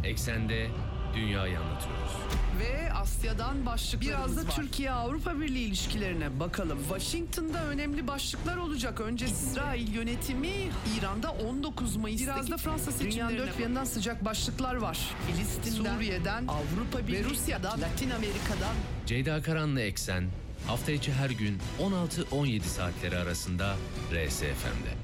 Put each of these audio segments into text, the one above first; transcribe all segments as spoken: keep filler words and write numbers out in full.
Eksende dünyayı anlatıyoruz. Ve Asya'dan başlıklarımız Biraz da var. Türkiye-Avrupa Birliği ilişkilerine bakalım. Washington'da önemli başlıklar olacak. Önce İsrail yönetimi, İran'da on dokuz Mayıs'taki Biraz da Fransa dünyanın seçimlerine dört bir yanından sıcak başlıklar var. Filistin'den, Suriye'den, Avrupa ve Birliği, Rusya'dan, Latin Amerika'dan. Ceyda Karan'la Eksen hafta içi her gün on altı on yedi saatleri arasında R S F M'de.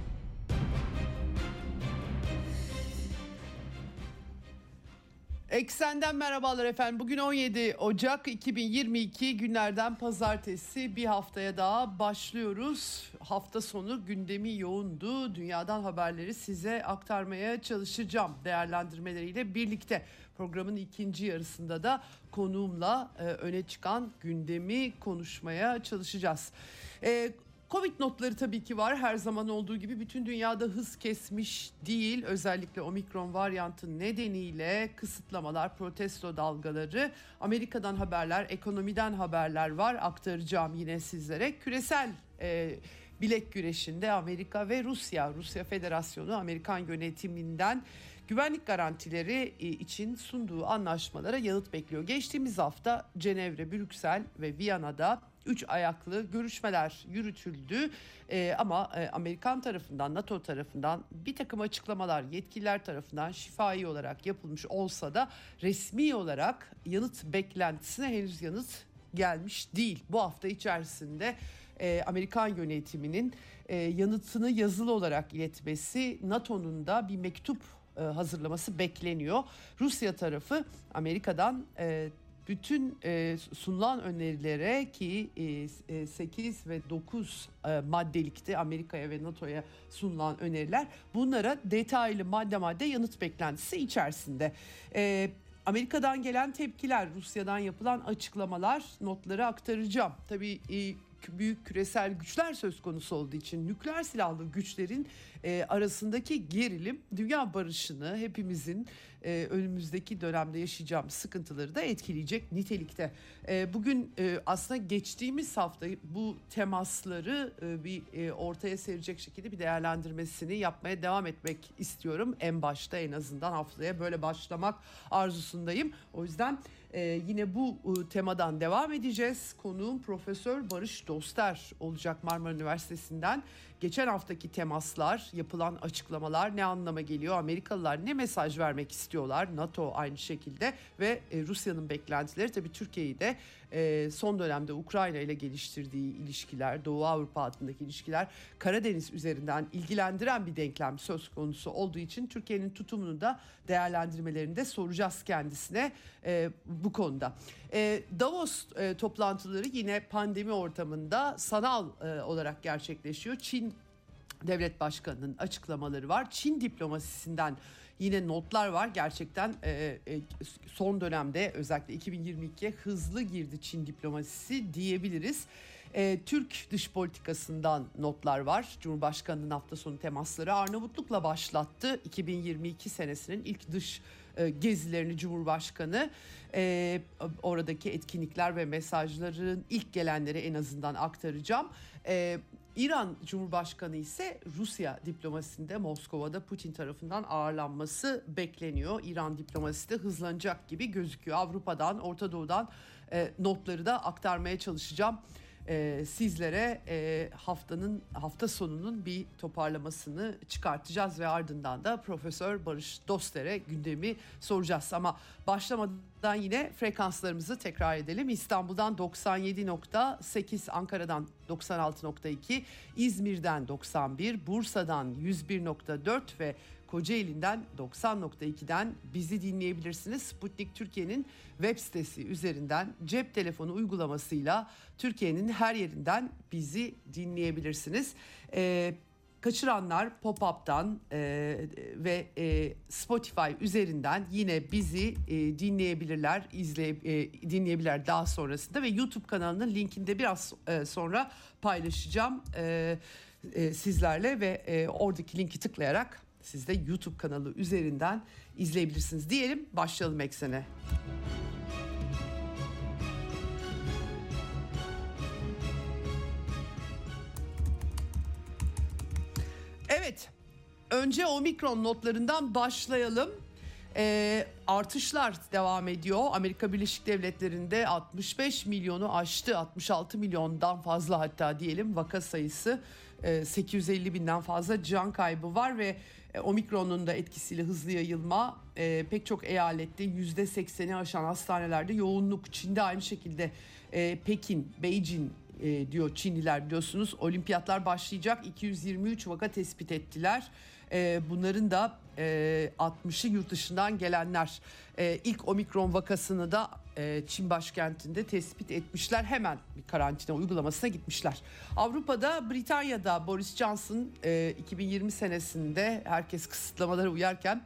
Eksenden merhabalar efendim. Bugün on yedi Ocak iki bin yirmi iki günlerden pazartesi, bir haftaya daha başlıyoruz. Hafta sonu gündemi yoğundu. Dünyadan haberleri size aktarmaya çalışacağım değerlendirmeleriyle birlikte. Programın ikinci yarısında da konuğumla e, öne çıkan gündemi konuşmaya çalışacağız. E, Covid notları tabii ki var. Her zaman olduğu gibi bütün dünyada hız kesmiş değil. Özellikle omikron varyantı nedeniyle kısıtlamalar, protesto dalgaları, Amerika'dan haberler, ekonomiden haberler var. Aktaracağım yine sizlere. Küresel e, bilek güreşinde Amerika ve Rusya, Rusya Federasyonu Amerikan yönetiminden güvenlik garantileri için sunduğu anlaşmalara yanıt bekliyor. Geçtiğimiz hafta Cenevre, Brüksel ve Viyana'da üç ayaklı görüşmeler yürütüldü. Ee, ama e, Amerikan tarafından, NATO tarafından bir takım açıklamalar yetkililer tarafından şifai olarak yapılmış olsa da resmi olarak yanıt beklentisine henüz yanıt gelmiş değil. Bu hafta içerisinde e, Amerikan yönetiminin e, yanıtını yazılı olarak iletmesi, NATO'nun da bir mektup e, hazırlaması bekleniyor. Rusya tarafı Amerika'dan e, bütün e, sunulan önerilere ki e, sekiz ve dokuz e, maddelikti Amerika'ya ve NATO'ya sunulan öneriler, bunlara detaylı madde madde yanıt beklentisi içerisinde. E, Amerika'dan gelen tepkiler, Rusya'dan yapılan açıklamalar, notları aktaracağım. Tabii e, büyük küresel güçler söz konusu olduğu için nükleer silahlı güçlerin e, arasındaki gerilim dünya barışını, hepimizin e, önümüzdeki dönemde yaşayacağımız sıkıntıları da etkileyecek nitelikte. E, bugün e, aslında geçtiğimiz hafta bu temasları e, bir e, ortaya serecek şekilde bir değerlendirmesini yapmaya devam etmek istiyorum. En başta, en azından haftaya böyle başlamak arzusundayım. O yüzden Ee, yine bu e, temadan devam edeceğiz. Konuğum Profesör Barış Doster olacak Marmara Üniversitesi'nden. Geçen haftaki temaslar, yapılan açıklamalar ne anlama geliyor? Amerikalılar ne mesaj vermek istiyorlar? NATO aynı şekilde ve e, Rusya'nın beklentileri, tabii Türkiye'yi de e, son dönemde Ukrayna ile geliştirdiği ilişkiler, Doğu Avrupa hattındaki ilişkiler, Karadeniz üzerinden ilgilendiren bir denklem söz konusu olduğu için Türkiye'nin tutumunu da, değerlendirmelerini de soracağız kendisine e, bu konuda. E, Davos e, toplantıları yine pandemi ortamında sanal e, olarak gerçekleşiyor. Çin Devlet Başkanı'nın açıklamaları var. Çin diplomasisinden yine notlar var. Gerçekten e, e, son dönemde özellikle iki bin yirmi ikiye hızlı girdi Çin diplomasisi diyebiliriz. E, Türk dış politikasından notlar var. Cumhurbaşkanı'nın hafta sonu temasları Arnavutluk'la başlattı. iki bin yirmi iki senesinin ilk dış e, gezilerini Cumhurbaşkanı. E, oradaki etkinlikler ve mesajların ilk gelenleri en azından aktaracağım. E, İran Cumhurbaşkanı ise Rusya diplomasisinde Moskova'da Putin tarafından ağırlanması bekleniyor. İran diplomasisi de hızlanacak gibi gözüküyor. Avrupa'dan, Orta Doğu'dan e, notları da aktarmaya çalışacağım. Ee, sizlere e, haftanın hafta sonunun bir toparlamasını çıkartacağız ve ardından da Profesör Barış Doster'e gündemi soracağız. Ama başlamadan yine frekanslarımızı tekrar edelim. İstanbul'dan doksan yedi nokta sekiz, Ankara'dan doksan altı nokta iki, İzmir'den doksan bir, Bursa'dan yüz bir nokta dört ve Kocaeli'nden doksan nokta iki'den bizi dinleyebilirsiniz. Sputnik Türkiye'nin web sitesi üzerinden cep telefonu uygulamasıyla Türkiye'nin her yerinden bizi dinleyebilirsiniz. Ee, kaçıranlar Pop-Up'tan e, ve e, Spotify üzerinden yine bizi e, dinleyebilirler, izleye, e, dinleyebilirler daha sonrasında ve YouTube kanalının linkini de biraz e, sonra paylaşacağım e, e, sizlerle ve e, oradaki linki tıklayarak siz de YouTube kanalı üzerinden izleyebilirsiniz diyelim. Başlayalım eksene. Evet, önce omikron notlarından başlayalım. E, artışlar devam ediyor. Amerika Birleşik Devletleri'nde altmış beş milyonu aştı. altmış altı milyondan fazla hatta diyelim vaka sayısı. E, sekiz yüz elli binden fazla can kaybı var ve e, Omikron'un da etkisiyle hızlı yayılma e, pek çok eyalette yüzde sekseni aşan hastanelerde yoğunluk. Çin'de aynı şekilde e, Pekin, Beijing e, diyor Çinliler biliyorsunuz. Olimpiyatlar başlayacak, iki yüz yirmi üç vaka tespit ettiler. E, bunların da e, altmışı yurt dışından gelenler. E, ilk omikron vakasını da e, Çin başkentinde tespit etmişler. Hemen bir karantina uygulamasına gitmişler. Avrupa'da, Britanya'da Boris Johnson e, iki bin yirmi senesinde herkes kısıtlamalara uyarken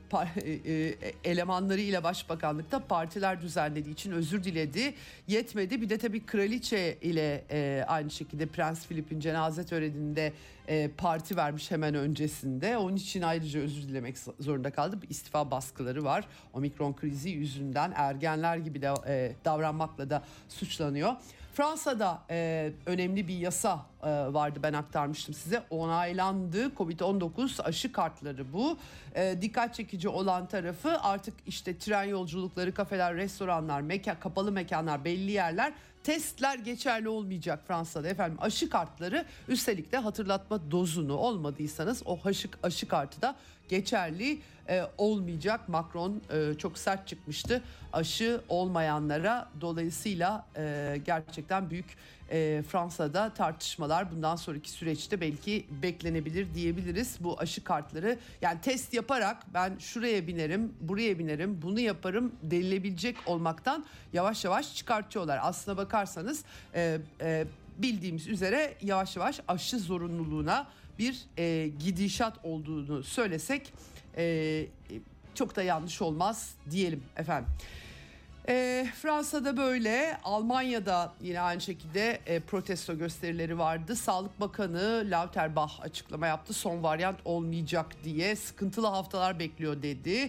elemanlarıyla başbakanlıkta partiler düzenlediği için özür diledi. Yetmedi. Bir de tabii kraliçe ile e, aynı şekilde Prens Philip'in cenaze töreninde e, parti vermiş hemen öncesinde. Onun için ayrıca özür dilemek zorunda kaldı. İstifa baskıları var. Omikron krizi yüzünden ergenler gibi de e, davranmakla da suçlanıyor. Fransa'da e, önemli bir yasa e, vardı, ben aktarmıştım size. Onaylandı. covid on dokuz aşı kartları bu. E, dikkat çekici olan tarafı artık işte tren yolculukları, kafeler, restoranlar, mekan, kapalı mekanlar, belli yerler testler geçerli olmayacak Fransa'da efendim. Aşı kartları, üstelik de hatırlatma dozunu olmadıysanız o aşı, aşı kartı da geçerli e, olmayacak. Macron e, çok sert çıkmıştı aşı olmayanlara. Dolayısıyla e, gerçekten büyük e, Fransa'da tartışmalar bundan sonraki süreçte belki beklenebilir diyebiliriz. Bu aşı kartları, yani test yaparak ben şuraya binerim, buraya binerim, bunu yaparım denilebilecek olmaktan yavaş yavaş çıkartıyorlar. Aslına bakarsanız e, e, bildiğimiz üzere yavaş yavaş aşı zorunluluğuna bir e, gidişat olduğunu söylesek e, çok da yanlış olmaz diyelim efendim. E, Fransa'da böyle, Almanya'da yine aynı şekilde e, protesto gösterileri vardı. Sağlık Bakanı Lauterbach açıklama yaptı. Son varyant olmayacak diye, sıkıntılı haftalar bekliyor dedi.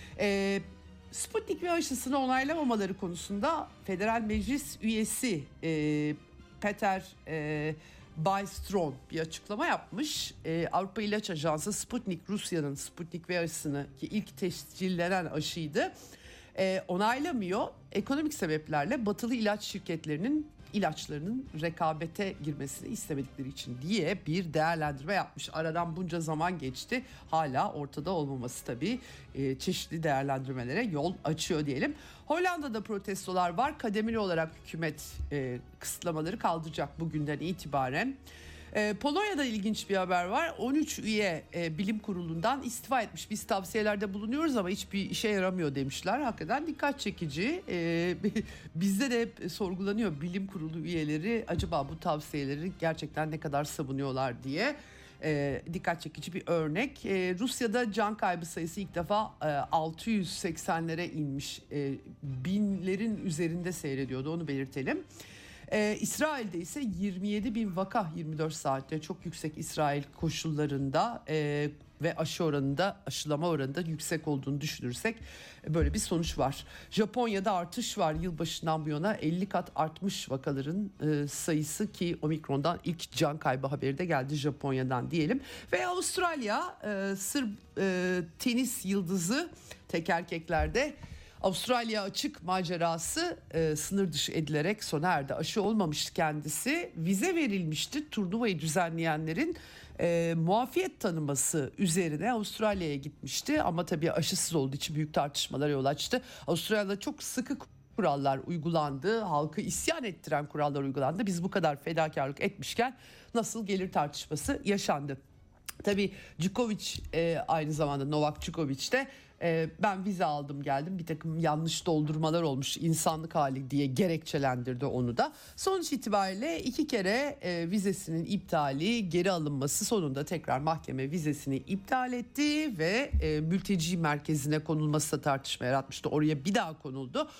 E, Sputnik ve aşısını onaylamamaları konusunda Federal Meclis üyesi e, Peter e, Bajstrom bir açıklama yapmış. Ee, Avrupa İlaç Ajansı Sputnik, Rusya'nın Sputnik ve aşısını, ki ilk tescillenen aşıydı, ee, onaylamıyor. Ekonomik sebeplerle batılı ilaç şirketlerinin ilaçlarının rekabete girmesini istemedikleri için diye bir değerlendirme yapmış. Aradan bunca zaman geçti. Hala ortada olmaması tabii e, çeşitli değerlendirmelere yol açıyor diyelim. Hollanda'da protestolar var. Kademeli olarak hükümet e, kısıtlamaları kaldıracak bugünden itibaren. E, Polonya'da ilginç bir haber var. on üç üye e, bilim kurulundan istifa etmiş. Biz tavsiyelerde bulunuyoruz ama hiçbir işe yaramıyor demişler. Hakikaten dikkat çekici. E, bizde de hep sorgulanıyor bilim kurulu üyeleri, acaba bu tavsiyeleri gerçekten ne kadar savunuyorlar diye. E, dikkat çekici bir örnek. E, Rusya'da can kaybı sayısı ilk defa e, altı yüz seksenlere inmiş. E, binlerin üzerinde seyrediyordu, onu belirtelim. Ee, İsrail'de ise yirmi yedi bin vaka yirmi dört saatte, çok yüksek İsrail koşullarında e, ve aşı oranında, aşılama oranında yüksek olduğunu düşünürsek böyle bir sonuç var. Japonya'da artış var, yılbaşından bu yana elli kat artmış vakaların e, sayısı, ki Omikron'dan ilk can kaybı haberi de geldi Japonya'dan diyelim. Ve Avustralya e, Sırp e, tenis yıldızı tek erkeklerde Avustralya açık macerası e, sınır dışı edilerek sona erdi. Aşı olmamıştı kendisi. Vize verilmişti. Turnuvayı düzenleyenlerin e, muafiyet tanıması üzerine Avustralya'ya gitmişti. Ama tabii aşısız olduğu için büyük tartışmalara yol açtı. Avustralya'da çok sıkı kurallar uygulandı. Halkı isyan ettiren kurallar uygulandı. Biz bu kadar fedakarlık etmişken nasıl gelir tartışması yaşandı. Tabii Djokovic e, aynı zamanda Novak Djokovic de e, ben vize aldım geldim, bir takım yanlış doldurmalar olmuş, insanlık hali diye gerekçelendirdi onu da. Sonuç itibariyle iki kere e, vizesinin iptali, geri alınması, sonunda tekrar mahkeme vizesini iptal etti ve e, mülteci merkezine konulması da tartışma yaratmıştı. Oraya bir daha konuldu.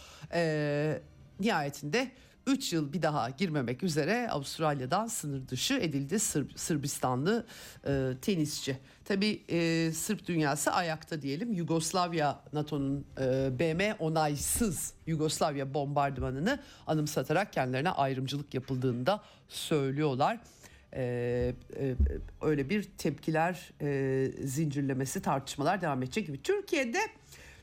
E, nihayetinde üç yıl bir daha girmemek üzere Avustralya'dan sınır dışı edildi Sırp, Sırbistanlı e, tenisçi. Tabii e, Sırp dünyası ayakta diyelim. Yugoslavya, NATO'nun e, B M onaysız Yugoslavya bombardımanını anımsatarak kendilerine ayrımcılık yapıldığını da söylüyorlar. E, e, öyle bir tepkiler e, zincirlemesi, tartışmalar devam edecek gibi. Türkiye'de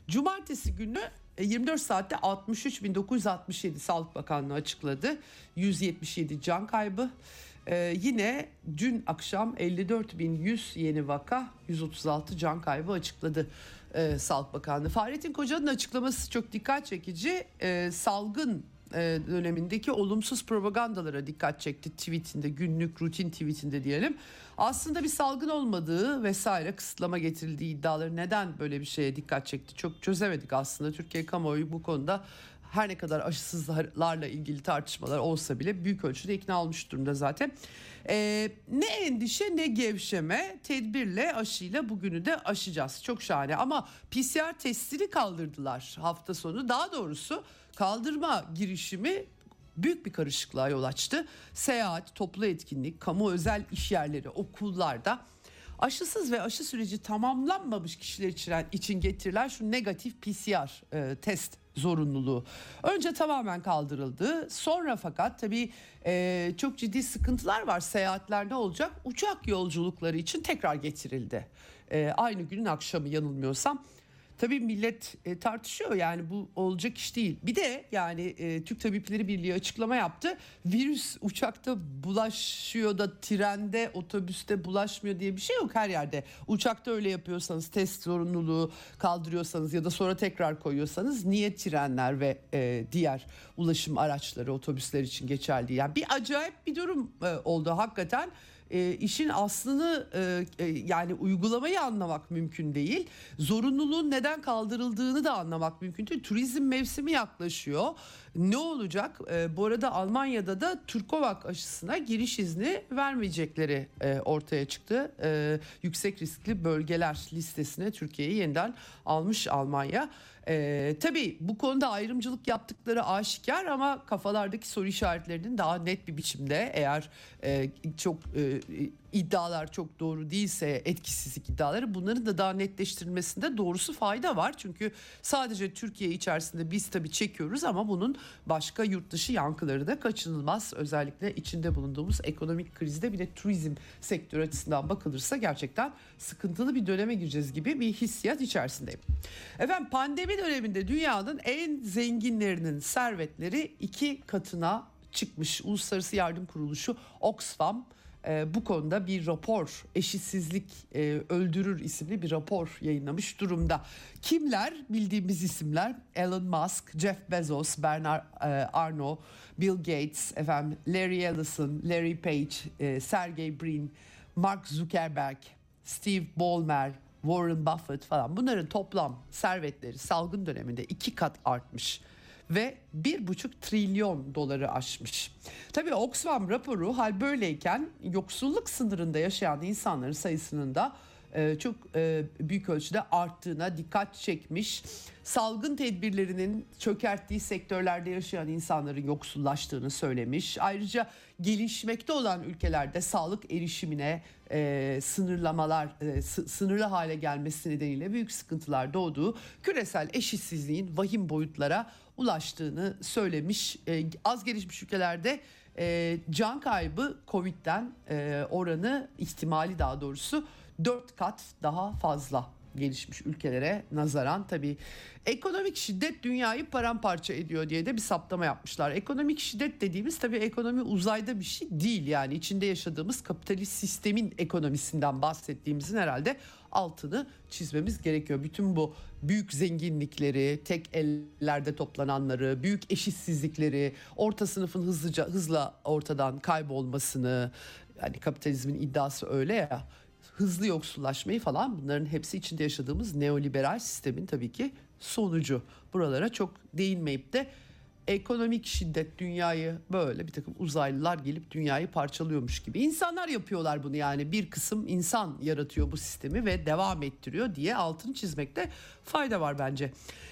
Cumartesi günü yirmi dört saatte altmış üç bin dokuz yüz altmış yedi Sağlık Bakanlığı açıkladı. yüz yetmiş yedi can kaybı. Ee, yine dün akşam elli dört bin yüz yeni vaka, yüz otuz altı can kaybı açıkladı e, Sağlık Bakanlığı. Fahrettin Koca'nın açıklaması çok dikkat çekici. E, salgın e, dönemindeki olumsuz propagandalara dikkat çekti tweetinde, günlük rutin tweetinde diyelim. Aslında bir salgın olmadığı vesaire, kısıtlama getirildiği iddiaları neden böyle bir şeye dikkat çekti çok çözemedik aslında. Türkiye kamuoyu bu konuda her ne kadar aşısızlarla ilgili tartışmalar olsa bile büyük ölçüde ikna olmuş durumda zaten. Ee, ne endişe ne gevşeme, tedbirle aşıyla bugünü de aşacağız. Çok şahane ama P C R testini kaldırdılar hafta sonu. Daha doğrusu kaldırma girişimi büyük bir karışıklığa yol açtı. Seyahat, toplu etkinlik, kamu özel iş yerleri, okullarda aşısız ve aşı süreci tamamlanmamış kişiler için, için getirilen şu negatif P C R e, test zorunluluğu önce tamamen kaldırıldı. Sonra fakat tabii e, çok ciddi sıkıntılar var, seyahatlerde olacak. Uçak yolculukları için tekrar getirildi. E, aynı günün akşamı yanılmıyorsam. Tabii millet e, tartışıyor, yani bu olacak iş değil. Bir de yani e, Türk Tabipleri Birliği açıklama yaptı. Virüs uçakta bulaşıyor da trende, otobüste bulaşmıyor diye bir şey yok her yerde. Uçakta öyle yapıyorsanız, test zorunluluğu kaldırıyorsanız ya da sonra tekrar koyuyorsanız niye trenler ve e, diğer ulaşım araçları, otobüsler için geçerli? Yani bir acayip bir durum e, oldu hakikaten. E, işin aslını e, e, yani uygulamayı anlamak mümkün değil. Zorunluluğun neden kaldırıldığını da anlamak mümkün değil. Turizm mevsimi yaklaşıyor. Ne olacak? E, bu arada Almanya'da da Türkovak aşısına giriş izni vermeyecekleri e, ortaya çıktı. E, yüksek riskli bölgeler listesine Türkiye'yi yeniden almış Almanya. Ee, tabii bu konuda ayrımcılık yaptıkları aşikar ama kafalardaki soru işaretlerinin daha net bir biçimde, eğer e, çok e, iddialar çok doğru değilse, etkisizlik iddiaları, bunların da daha netleştirilmesinde doğrusu fayda var. Çünkü sadece Türkiye içerisinde biz tabii çekiyoruz ama bunun başka yurt dışı yankıları da kaçınılmaz. Özellikle içinde bulunduğumuz ekonomik krizde bir de turizm sektörü açısından bakılırsa gerçekten sıkıntılı bir döneme gireceğiz gibi bir hissiyat içerisindeyim. Efendim, pandemi döneminde dünyanın en zenginlerinin servetleri iki katına çıkmış. Uluslararası Yardım Kuruluşu Oxfam e, bu konuda bir rapor, eşitsizlik e, öldürür isimli bir rapor yayınlamış durumda. Kimler? Bildiğimiz isimler: Elon Musk, Jeff Bezos, Bernard e, Arnault, Bill Gates, efendim Larry Ellison, Larry Page, e, Sergey Brin, Mark Zuckerberg, Steve Ballmer, Warren Buffett falan, bunların toplam servetleri salgın döneminde iki kat artmış ve bir buçuk trilyon doları aşmış. Tabii Oxfam raporu hal böyleyken yoksulluk sınırında yaşayan insanların sayısının da e, çok e, büyük ölçüde arttığına dikkat çekmiş. Salgın tedbirlerinin çökerttiği sektörlerde yaşayan insanların yoksullaştığını söylemiş. Ayrıca gelişmekte olan ülkelerde sağlık erişimine e, sınırlamalar, e, s- sınırlı hale gelmesi nedeniyle büyük sıkıntılar doğduğu, küresel eşitsizliğin vahim boyutlara ulaştığını söylemiş. E, az gelişmiş ülkelerde e, can kaybı Covid'den e, oranı, ihtimali daha doğrusu dört kat daha fazla gelişmiş ülkelere nazaran. Tabii ekonomik şiddet dünyayı paramparça ediyor diye de bir saptama yapmışlar. Ekonomik şiddet dediğimiz tabii ekonomi uzayda bir şey değil, yani içinde yaşadığımız kapitalist sistemin ekonomisinden bahsettiğimizin herhalde altını çizmemiz gerekiyor. Bütün bu büyük zenginlikleri, tek ellerde toplananları, büyük eşitsizlikleri, orta sınıfın hızlıca hızla ortadan kaybolmasını, yani kapitalizmin iddiası öyle ya, hızlı yoksullaşmayı falan, bunların hepsi içinde yaşadığımız neoliberal sistemin tabii ki sonucu. Buralara çok değinmeyip de ekonomik şiddet dünyayı, böyle bir takım uzaylılar gelip dünyayı parçalıyormuş gibi. İnsanlar yapıyorlar bunu, yani bir kısım insan yaratıyor bu sistemi ve devam ettiriyor diye altını çizmekte fayda var bence.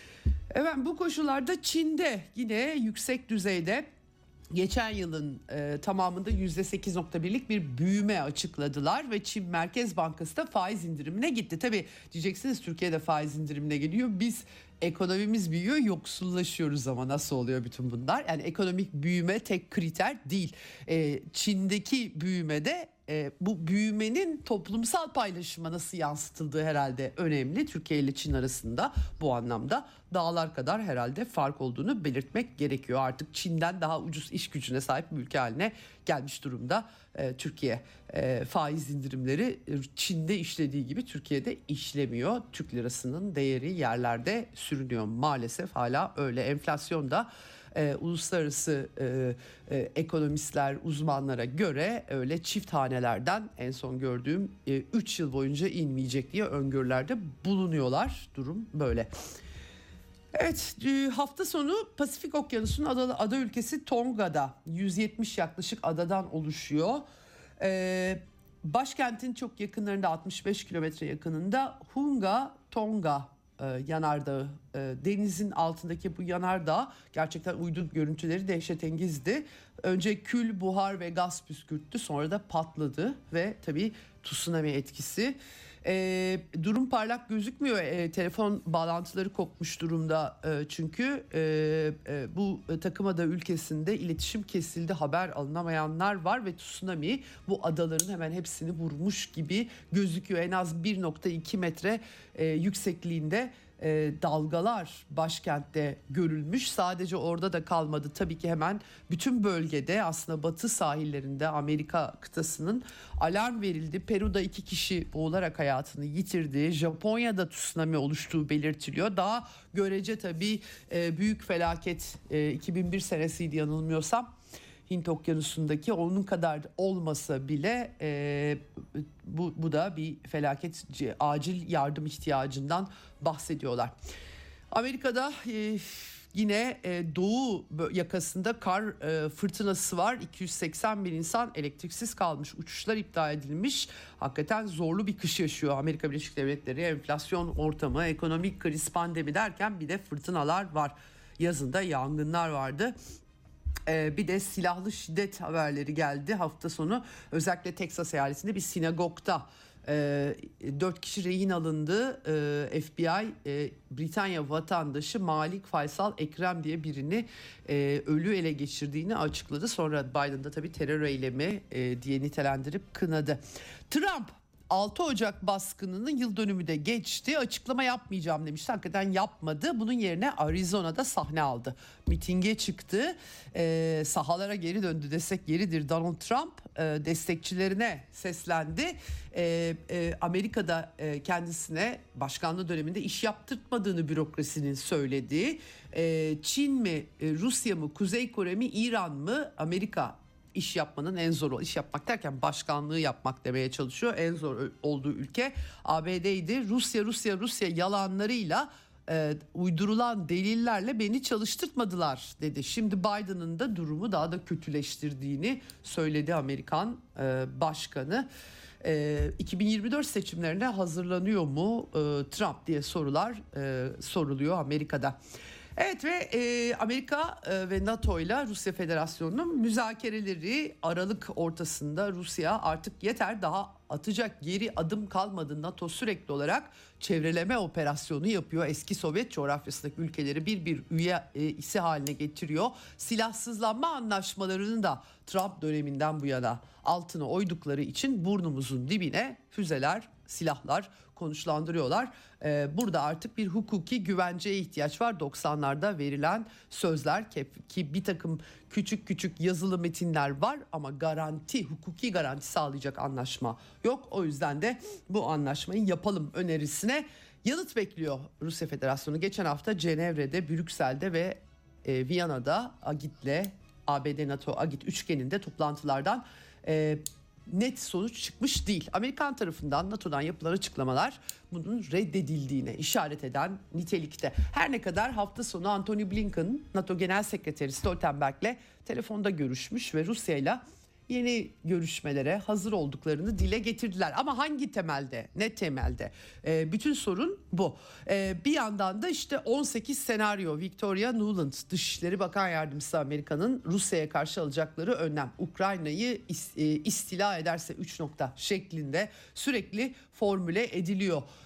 Evet, bu koşullarda Çin'de yine yüksek düzeyde geçen yılın e, tamamında yüzde sekiz nokta birlik bir büyüme açıkladılar ve Çin Merkez Bankası da faiz indirimine gitti. Tabii diyeceksiniz, Türkiye'de faiz indirimine geliyor, biz Ekonomimiz büyüyor, yoksullaşıyoruz ama nasıl oluyor bütün bunlar? Yani ekonomik büyüme tek kriter değil. Ee, Çin'deki büyümede e, bu büyümenin toplumsal paylaşıma nasıl yansıtıldığı herhalde önemli. Türkiye ile Çin arasında bu anlamda dağlar kadar herhalde fark olduğunu belirtmek gerekiyor. Artık Çin'den daha ucuz iş gücüne sahip bir ülke haline gelmiş durumda e, Türkiye. E, faiz indirimleri Çin'de işlediği gibi Türkiye'de işlemiyor. Türk lirasının değeri yerlerde sürünüyor maalesef, hala öyle. Enflasyon da e, uluslararası e, e, ekonomistler, uzmanlara göre öyle çift hanelerden, en son gördüğüm üç yıl boyunca inmeyecek diye öngörülerde bulunuyorlar. Durum böyle. Evet, hafta sonu Pasifik Okyanusu'nun ada, ada ülkesi Tonga'da yüz yetmiş yaklaşık adadan oluşuyor. Ee, başkentin çok yakınlarında, altmış beş kilometre yakınında Hunga Tonga e, yanardağı. E, denizin altındaki bu yanardağ gerçekten uydu görüntüleri dehşetengizdi. Önce kül, buhar ve gaz püskürttü, sonra da patladı ve tabii tsunami etkisi. E, durum parlak gözükmüyor. E, telefon bağlantıları kopmuş durumda e, çünkü e, e, bu takımada ülkesinde iletişim kesildi. Haber alınamayanlar var ve tsunami bu adaların hemen hepsini vurmuş gibi gözüküyor. En az bir nokta iki metre e, yüksekliğinde E, dalgalar başkentte görülmüş. Sadece orada da kalmadı. Tabii ki hemen bütün bölgede, aslında batı sahillerinde, Amerika kıtasının alarm verildi. Peru'da iki kişi boğularak hayatını yitirdi. Japonya'da tsunami oluştuğu belirtiliyor. Daha görece tabii e, büyük felaket e, iki bin bir senesiydi yanılmıyorsam. Hint Okyanusu'ndaki, onun kadar olmasa bile e, bu, bu da bir felaket, acil yardım ihtiyacından bahsediyorlar. Amerika'da e, yine e, doğu yakasında kar e, fırtınası var. iki yüz seksen bin insan elektriksiz kalmış, uçuşlar iptal edilmiş. Hakikaten zorlu bir kış yaşıyor Amerika Birleşik Devletleri. Enflasyon ortamı, ekonomik kriz, pandemi derken bir de fırtınalar var. Yazında yangınlar vardı. Bir de silahlı şiddet haberleri geldi hafta sonu. Özellikle Teksas eyaletinde bir sinagogda dört kişi rehin alındı. F B I Britanya vatandaşı Malik Faysal Ekrem diye birini ölü ele geçirdiğini açıkladı. Sonra Biden da tabii terör eylemi diye nitelendirip kınadı. Trump altı Ocak baskınının yıl dönümü de geçti. Açıklama yapmayacağım demişti. Hakikaten yapmadı. Bunun yerine Arizona'da sahne aldı. Mitinge çıktı. Ee, sahalara geri döndü desek yeridir. Donald Trump e, destekçilerine seslendi. E, e, Amerika'da e, kendisine başkanlığı döneminde iş yaptırtmadığını bürokrasinin söylediği, e, Çin mi, e, Rusya mı, Kuzey Kore mi, İran mı, Amerika iş yapmanın en zor, iş yapmak derken başkanlığı yapmak demeye çalışıyor. En zor olduğu ülke A B D'ydi. Rusya Rusya Rusya yalanlarıyla, e, uydurulan delillerle beni çalıştırtmadılar dedi. Şimdi Biden'ın da durumu daha da kötüleştirdiğini söyledi Amerikan e, başkanı. E, iki bin yirmi dört seçimlerine hazırlanıyor mu e, Trump diye sorular e, soruluyor Amerika'da. Evet ve e, Amerika e, ve NATO ile Rusya Federasyonu'nun müzakereleri Aralık ortasında. Rusya artık yeter, daha atacak geri adım kalmadı. NATO sürekli olarak çevreleme operasyonu yapıyor. Eski Sovyet coğrafyasındaki ülkeleri bir bir üye e, isi haline getiriyor. Silahsızlanma anlaşmalarını da Trump döneminden bu yana altına oydukları için burnumuzun dibine füzeler, silahlar konuşlandırıyorlar. Ee, burada artık bir hukuki güvenceye ihtiyaç var. doksanlarda verilen sözler ki, ki bir takım küçük küçük yazılı metinler var ama garanti, hukuki garanti sağlayacak anlaşma yok. O yüzden de bu anlaşmayı yapalım önerisine yanıt bekliyor Rusya Federasyonu. Geçen hafta Cenevre'de, Brüksel'de ve e, Viyana'da AGİT'le A B D NATO AGİT üçgeninde toplantılardan e, net sonuç çıkmış değil. Amerikan tarafından, NATO'dan yapılan açıklamalar bunun reddedildiğine işaret eden nitelikte. Her ne kadar hafta sonu Antony Blinken, NATO Genel Sekreteri Stoltenberg'le telefonda görüşmüş ve Rusya'yla yeni görüşmelere hazır olduklarını dile getirdiler. Ama hangi temelde, ne temelde? Ee, bütün sorun bu. Ee, bir yandan da işte on sekiz senaryo, Victoria Nuland, Dışişleri Bakan Yardımcısı Amerika'nın Rusya'ya karşı alacakları önlem. Ukrayna'yı istila ederse üç nokta şeklinde sürekli formüle ediliyor.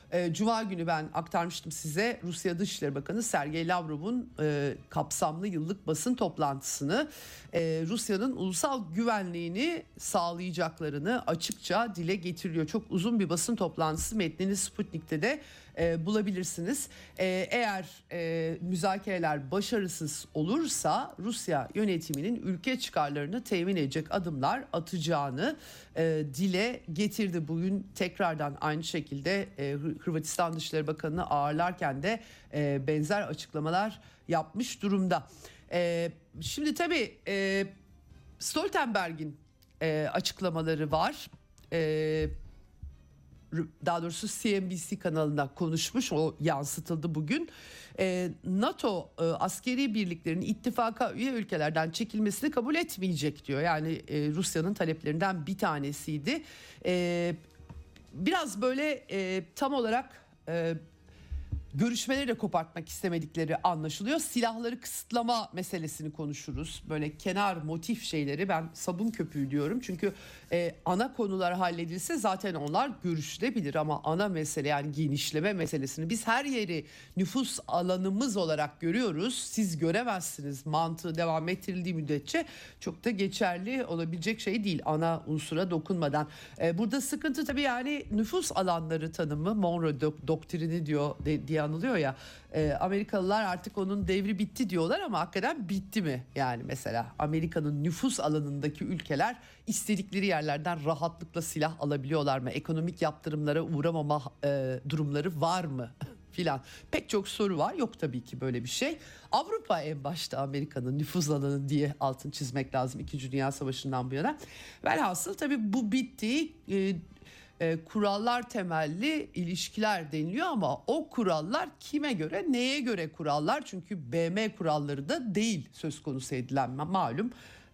E, Cuma günü ben aktarmıştım size Rusya Dışişleri Bakanı Sergey Lavrov'un e, kapsamlı yıllık basın toplantısını, e, Rusya'nın ulusal güvenliğini sağlayacaklarını açıkça dile getiriyor. Çok uzun bir basın toplantısı, metnini Sputnik'te de e, bulabilirsiniz. E, eğer e, müzakereler başarısız olursa Rusya yönetiminin ülke çıkarlarını temin edecek adımlar atacağını e, dile getirdi. Bugün tekrardan aynı şekilde e, Hırvatistan Dışişleri Bakanı'nı ağırlarken de e, benzer açıklamalar yapmış durumda. E, şimdi tabii e, Stoltenberg'in e, açıklamaları var. E, daha doğrusu C N B C kanalında konuşmuş, o yansıtıldı bugün. E, NATO e, askeri birliklerinin ittifaka üye ülkelerden çekilmesini kabul etmeyecek diyor. Yani e, Rusya'nın taleplerinden bir tanesiydi. E, biraz böyle e, tam olarak e, görüşmeleri de kopartmak istemedikleri anlaşılıyor. Silahları kısıtlama meselesini konuşuruz. Böyle kenar motif şeyleri ben sabun köpüğü diyorum. Çünkü e, ana konular halledilse zaten onlar görüşülebilir. Ama ana mesele, yani genişleme meselesini biz her yeri nüfus alanımız olarak görüyoruz. Siz göremezsiniz mantığı devam ettirildiği müddetçe çok da geçerli olabilecek şey değil. Ana unsura dokunmadan. E, burada sıkıntı tabii yani nüfus alanları tanımı, Monroe dok- doktrini diyor de, diye anılıyor ya. E, Amerikalılar artık onun devri bitti diyorlar ama hakikaten bitti mi? Yani mesela Amerika'nın nüfus alanındaki ülkeler istedikleri yerlerden rahatlıkla silah alabiliyorlar mı? Ekonomik yaptırımlara uğramama e, durumları var mı? Filan. Pek çok soru var. Yok tabii ki böyle bir şey. Avrupa en başta Amerika'nın nüfuz alanı diye altın çizmek lazım İkinci Dünya Savaşı'ndan bu yana. Velhasıl tabii bu bitti. E, e, kurallar temelli ilişkiler deniliyor ama o kurallar kime göre, neye göre kurallar? Çünkü B M kuralları da değil söz konusu edilen, malum.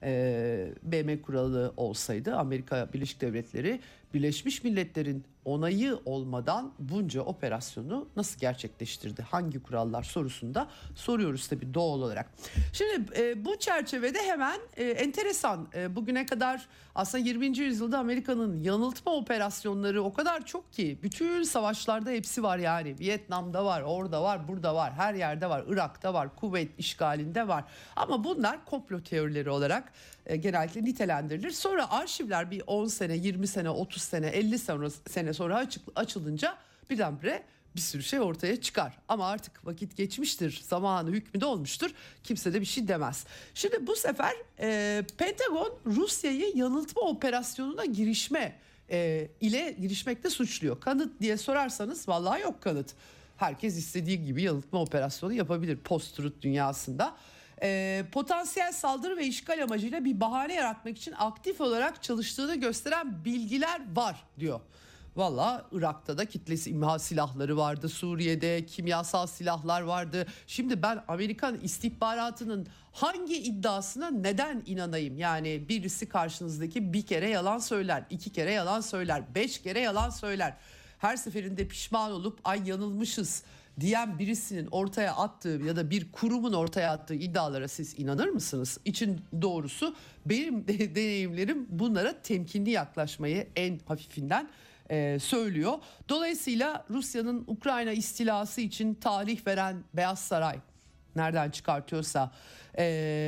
E, B M kuralı olsaydı Amerika Birleşik Devletleri Birleşmiş Milletler'in onayı olmadan bunca operasyonu nasıl gerçekleştirdi? Hangi kurallar sorusunda soruyoruz tabii doğal olarak. Şimdi e, bu çerçevede hemen e, enteresan, e, bugüne kadar aslında yirminci yüzyılda Amerika'nın yanıltma operasyonları o kadar çok ki bütün savaşlarda hepsi var yani. Vietnam'da var, orada var, burada var, her yerde var, Irak'ta var, Kuveyt işgalinde var. Ama bunlar komplo teorileri olarak e, genellikle nitelendirilir. Sonra arşivler bir on sene, yirmi sene, otuz sene, elli sene sonra açık, açılınca birdenbire bir sürü şey ortaya çıkar. Ama artık vakit geçmiştir, zamanı hükmü de olmuştur. Kimse de bir şey demez. Şimdi bu sefer e, Pentagon Rusya'yı yanıltma operasyonuna girişme e, ile girişmekte suçluyor. Kanıt diye sorarsanız vallahi yok kanıt. Herkes istediği gibi yanıltma operasyonu yapabilir post-truth dünyasında. E, potansiyel saldırı ve işgal amacıyla bir bahane yaratmak için aktif olarak çalıştığını gösteren bilgiler var diyor. Valla Irak'ta da kitlesi imha silahları vardı, Suriye'de kimyasal silahlar vardı. Şimdi ben Amerikan istihbaratının hangi iddiasına neden inanayım? Yani birisi karşınızdaki bir kere yalan söyler, iki kere yalan söyler, beş kere yalan söyler. Her seferinde pişman olup ay yanılmışız diyen birisinin ortaya attığı ya da bir kurumun ortaya attığı iddialara siz inanır mısınız? İçin doğrusu benim de deneyimlerim bunlara temkinli yaklaşmayı en hafifinden e, söylüyor. Dolayısıyla Rusya'nın Ukrayna istilası için tarih veren Beyaz Saray nereden çıkartıyorsa e,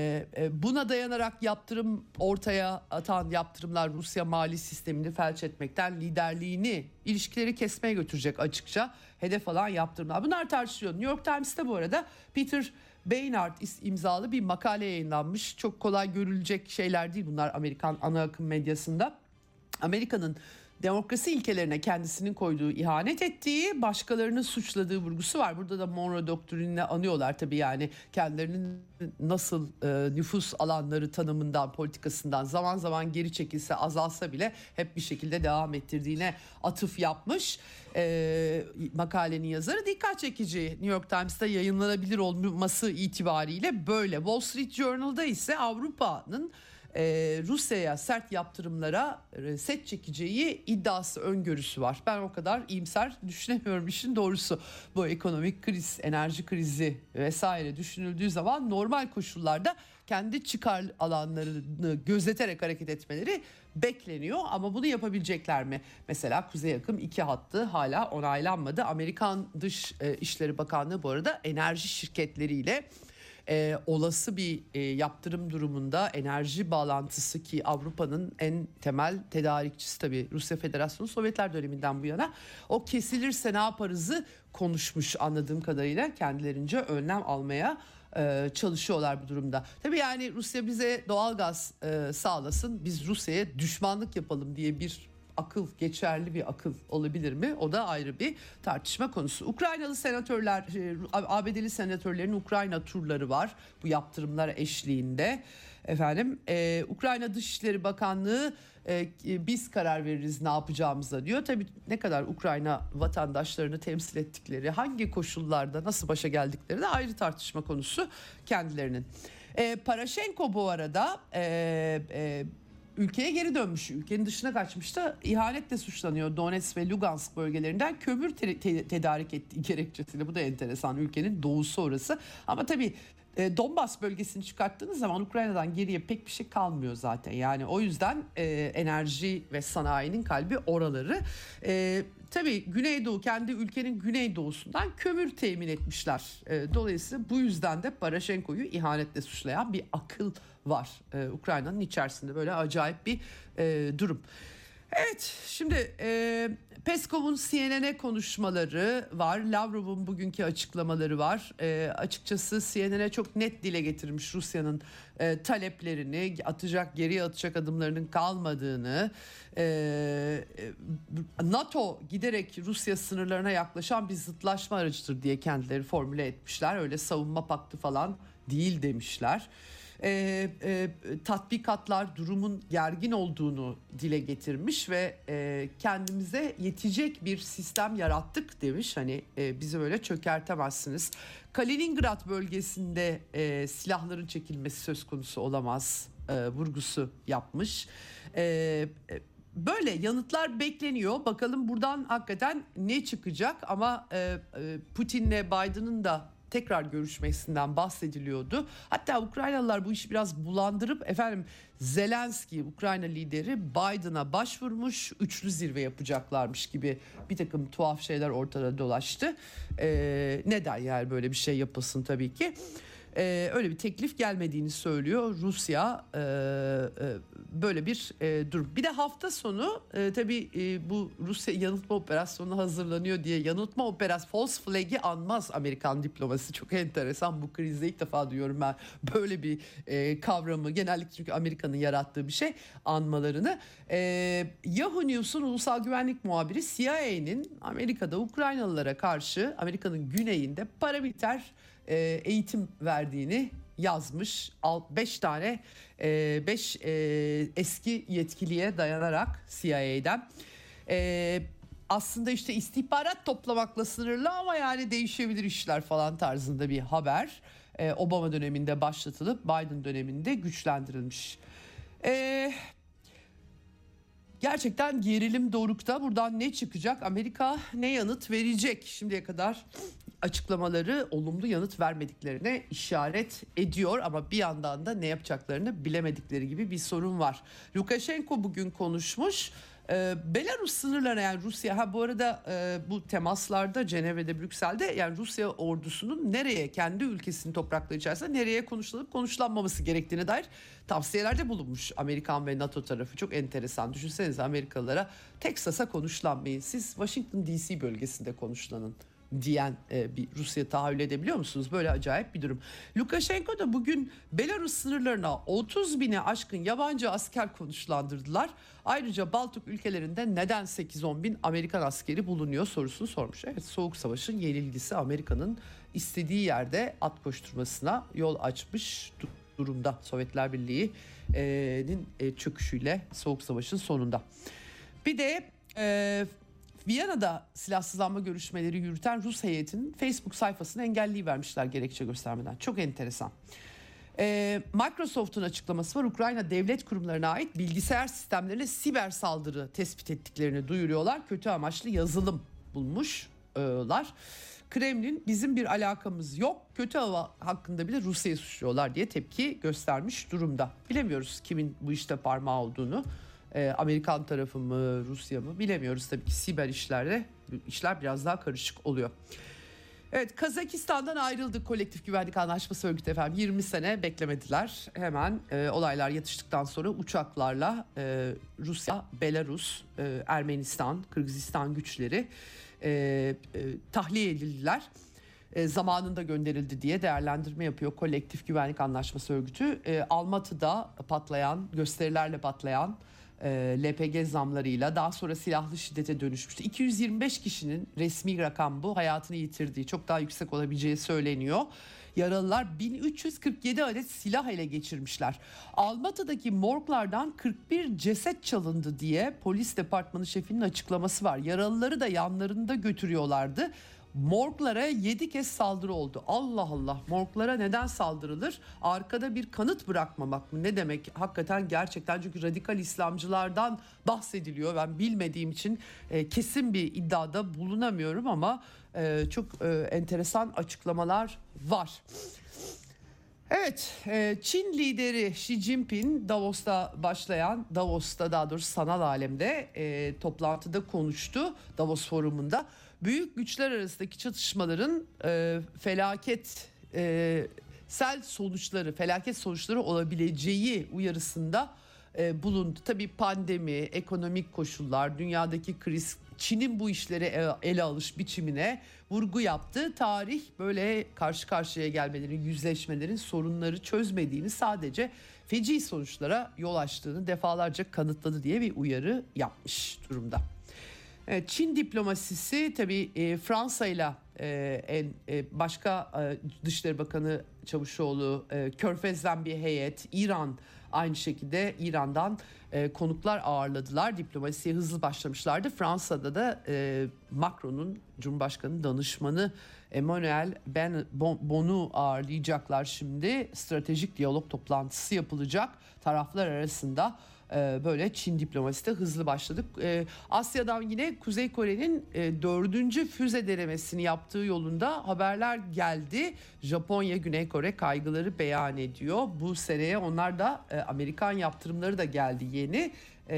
e, buna dayanarak yaptırım ortaya atan yaptırımlar Rusya mali sistemini felç etmekten liderliğini, ilişkileri kesmeye götürecek açıkça hedef alan yaptırımlar. Bunlar tartışılıyor. New York Times'te bu arada Peter Beinart imzalı bir makale yayınlanmış. Çok kolay görülecek şeyler değil bunlar Amerikan ana akım medyasında. Amerika'nın demokrasi ilkelerine kendisinin koyduğu, ihanet ettiği, başkalarını suçladığı vurgusu var. Burada da Monroe doktrinini anıyorlar tabii, yani kendilerinin nasıl e, nüfus alanları tanımından, politikasından zaman zaman geri çekilse, azalsa bile hep bir şekilde devam ettirdiğine atıf yapmış. E, makalenin yazarı dikkat çekici. New York Times'ta yayınlanabilir olması itibariyle böyle. Wall Street Journal'da ise Avrupa'nın e, Rusya'ya sert yaptırımlara e, set çekeceği iddiası, öngörüsü var. Ben o kadar iyimser düşünemiyorum işin doğrusu. Bu ekonomik kriz, enerji krizi vesaire düşünüldüğü zaman normal koşullarda kendi çıkar alanlarını gözeterek hareket etmeleri bekleniyor. Ama bunu yapabilecekler mi? Mesela Kuzey Akım iki hattı hala onaylanmadı. Amerikan Dış e, İşleri Bakanlığı bu arada enerji şirketleriyle e, olası bir e, yaptırım durumunda enerji bağlantısı, ki Avrupa'nın en temel tedarikçisi tabii Rusya Federasyonu, Sovyetler döneminden bu yana, o kesilirse ne yaparızı konuşmuş anladığım kadarıyla, kendilerince önlem almaya çalışıyorlar bu durumda. Tabii yani Rusya bize doğalgaz e, sağlasın, biz Rusya'ya düşmanlık yapalım diye bir akıl, geçerli bir akıl olabilir mi? O da ayrı bir tartışma konusu. Ukraynalı senatörler, A B D'li senatörlerin Ukrayna turları var bu yaptırımlar eşliğinde. Efendim, e, Ukrayna Dışişleri Bakanlığı e, biz karar veririz ne yapacağımıza diyor. Tabii ne kadar Ukrayna vatandaşlarını temsil ettikleri, hangi koşullarda nasıl başa geldikleri de ayrı tartışma konusu kendilerinin. E, Paraşenko bu arada e, e, ülkeye geri dönmüş, ülkenin dışına kaçmış da ihanetle suçlanıyor. Donetsk ve Lugansk bölgelerinden kömür te- te- tedarik ettiği gerekçesiyle. Bu da enteresan, ülkenin doğusu orası. Ama tabii Donbas bölgesini çıkarttığınız zaman Ukrayna'dan geriye pek bir şey kalmıyor zaten. Yani o yüzden e, enerji ve sanayinin kalbi oraları. E, tabii Güneydoğu, kendi ülkenin güneydoğusundan kömür temin etmişler. E, dolayısıyla bu yüzden de Paraşenko'yu ihanetle suçlayan bir akıl var e, Ukrayna'nın içerisinde. Böyle acayip bir e, durum. Evet, şimdi e, Peskov'un C N N'e konuşmaları var. Lavrov'un bugünkü açıklamaları var. E, açıkçası C N N'e çok net dile getirmiş Rusya'nın e, taleplerini, atacak, geriye atacak adımlarının kalmadığını. E, NATO giderek Rusya sınırlarına yaklaşan bir zıtlaşma aracıdır diye kendileri formüle etmişler. Öyle savunma paktı falan değil demişler. E, e, tatbikatlar durumun gergin olduğunu dile getirmiş ve e, kendimize yetecek bir sistem yarattık demiş. Hani e, bizi böyle çökertemezsiniz. Kaliningrad bölgesinde e, silahların çekilmesi söz konusu olamaz e, vurgusu yapmış. E, e, Böyle yanıtlar bekleniyor. Bakalım buradan hakikaten ne çıkacak, ama e, e, Putin'le Biden'ın da tekrar görüşmesinden bahsediliyordu. Hatta Ukraynalılar bu işi biraz bulandırıp, efendim Zelenski, Ukrayna lideri, Biden'a başvurmuş, üçlü zirve yapacaklarmış gibi bir takım tuhaf şeyler ortada dolaştı. Ee, neden yani böyle bir şey yapılsın tabii ki. Ee, öyle bir teklif gelmediğini söylüyor Rusya. Ee, e, böyle bir e, durum. Bir de hafta sonu e, tabii e, bu Rusya yanıltma operasyonu hazırlanıyor diye yanıltma operasyonu, false flag'i anmaz Amerikan diplomasi. Çok enteresan, bu krizde ilk defa duyuyorum ben böyle bir e, kavramı. Genellikle çünkü Amerika'nın yarattığı bir şey, anmalarını. E, Yahoo News'un ulusal güvenlik muhabiri C I A'nin Amerika'da Ukraynalılara karşı Amerika'nın güneyinde paramiliter eğitim verdiğini yazmış. beş tane beş eski yetkiliye dayanarak C I A'den. E, aslında işte istihbarat toplamakla sınırlı ama yani değişebilir işler falan tarzında bir haber. E, Obama döneminde başlatılıp Biden döneminde güçlendirilmiş. E, gerçekten gerilim dorukta. Buradan ne çıkacak? Amerika ne yanıt verecek? Şimdiye kadar açıklamaları olumlu yanıt vermediklerine işaret ediyor, ama bir yandan da ne yapacaklarını bilemedikleri gibi bir sorun var. Lukashenko bugün konuşmuş. Ee, Belarus sınırlarına, yani Rusya, ha bu arada e, bu temaslarda Cenevre'de, Brüksel'de, yani Rusya ordusunun nereye, kendi ülkesinin toprakları içerisinde nereye konuşulup konuşlanmaması gerektiğine dair tavsiyelerde bulunmuş Amerikan ve NATO tarafı. Çok enteresan. Düşünsenize, Amerikalılara Teksas'a konuşlanmayın, siz Washington D C bölgesinde konuşlanın diyen e, bir Rusya tahayyül edebiliyor musunuz? Böyle acayip bir durum. Lukashenko da bugün Belarus sınırlarına otuz bine aşkın yabancı asker konuşlandırdılar. Ayrıca Baltık ülkelerinde neden sekiz on bin Amerikan askeri bulunuyor sorusunu sormuş. Evet, Soğuk Savaş'ın yenilgisi Amerika'nın istediği yerde at koşturmasına yol açmış durumda. Sovyetler Birliği'nin çöküşüyle Soğuk Savaş'ın sonunda. Bir de e, Viyana'da silahsızlanma görüşmeleri yürüten Rus heyetinin Facebook sayfasını engelleyivermişler gerekçe göstermeden. Çok enteresan. Ee, Microsoft'un açıklaması var. Ukrayna devlet kurumlarına ait bilgisayar sistemlerine siber saldırı tespit ettiklerini duyuruyorlar. Kötü amaçlı yazılım bulmuşlar. Kremlin bizim bir alakamız yok, kötü hava hakkında bile Rusya'yı suçluyorlar diye tepki göstermiş durumda. Bilemiyoruz kimin bu işte parmağı olduğunu. Ee, Amerikan tarafı mı, Rusya mı bilemiyoruz tabii ki. Siber işlerde işler biraz daha karışık oluyor. Evet, Kazakistan'dan ayrıldı Kolektif Güvenlik Anlaşması örgütü efendim. yirmi sene beklemediler. Hemen e, olaylar yatıştıktan sonra uçaklarla e, Rusya, Belarus, e, Ermenistan, Kırgızistan güçleri e, e, tahliye edildiler. E, zamanında gönderildi diye değerlendirme yapıyor Kolektif Güvenlik Anlaşması örgütü. E, Almatı'da patlayan, gösterilerle patlayan L P G zamlarıyla daha sonra silahlı şiddete dönüşmüştü. iki yüz yirmi beş kişinin, resmi rakam bu, hayatını yitirdiği, çok daha yüksek olabileceği söyleniyor. Yaralılar bin üç yüz kırk yedi adet silah ele geçirmişler. Almatı'daki morglardan kırk bir ceset çalındı diye polis departmanı şefinin açıklaması var. Yaralıları da yanlarında götürüyorlardı. Morglara yedi kez saldırı oldu. Allah Allah, morglara neden saldırılır? Arkada bir kanıt bırakmamak mı? Ne demek? Hakikaten gerçekten, çünkü radikal İslamcılardan bahsediliyor. Ben bilmediğim için e, kesin bir iddiada bulunamıyorum ama e, çok e, enteresan açıklamalar var. Evet, Çin lideri Xi Jinping Davos'ta başlayan, Davos'ta daha doğrusu sanal alemde e, toplantıda konuştu, Davos forumunda. Büyük güçler arasındaki çatışmaların e, felaket e, sel sonuçları, felaket sonuçları olabileceği uyarısında e, bulundu. Tabii pandemi, ekonomik koşullar, dünyadaki kriz, Çin'in bu işlere ele alış biçimine vurgu yaptı. Tarih böyle karşı karşıya gelmelerin, yüzleşmelerin sorunları çözmediğini, sadece feci sonuçlara yol açtığını defalarca kanıtladı diye bir uyarı yapmış durumda. Evet, Çin diplomasisi tabii e, Fransa ile en e, başka e, Dışişleri Bakanı Çavuşoğlu, e, Körfez'den bir heyet, İran aynı şekilde, İran'dan e, konuklar ağırladılar. Diplomasiye hızlı başlamışlardı. Fransa'da da e, Macron'un, Cumhurbaşkanı danışmanı Emmanuel Ben Bon'u ağırlayacaklar şimdi. Stratejik diyalog toplantısı yapılacak taraflar arasında. Böyle Çin diplomaside hızlı başladık. Asya'dan yine Kuzey Kore'nin dördüncü füze denemesini yaptığı yolunda haberler geldi. Japonya, Güney Kore kaygıları beyan ediyor. Bu seneye onlar da Amerikan yaptırımları da geldi yeni.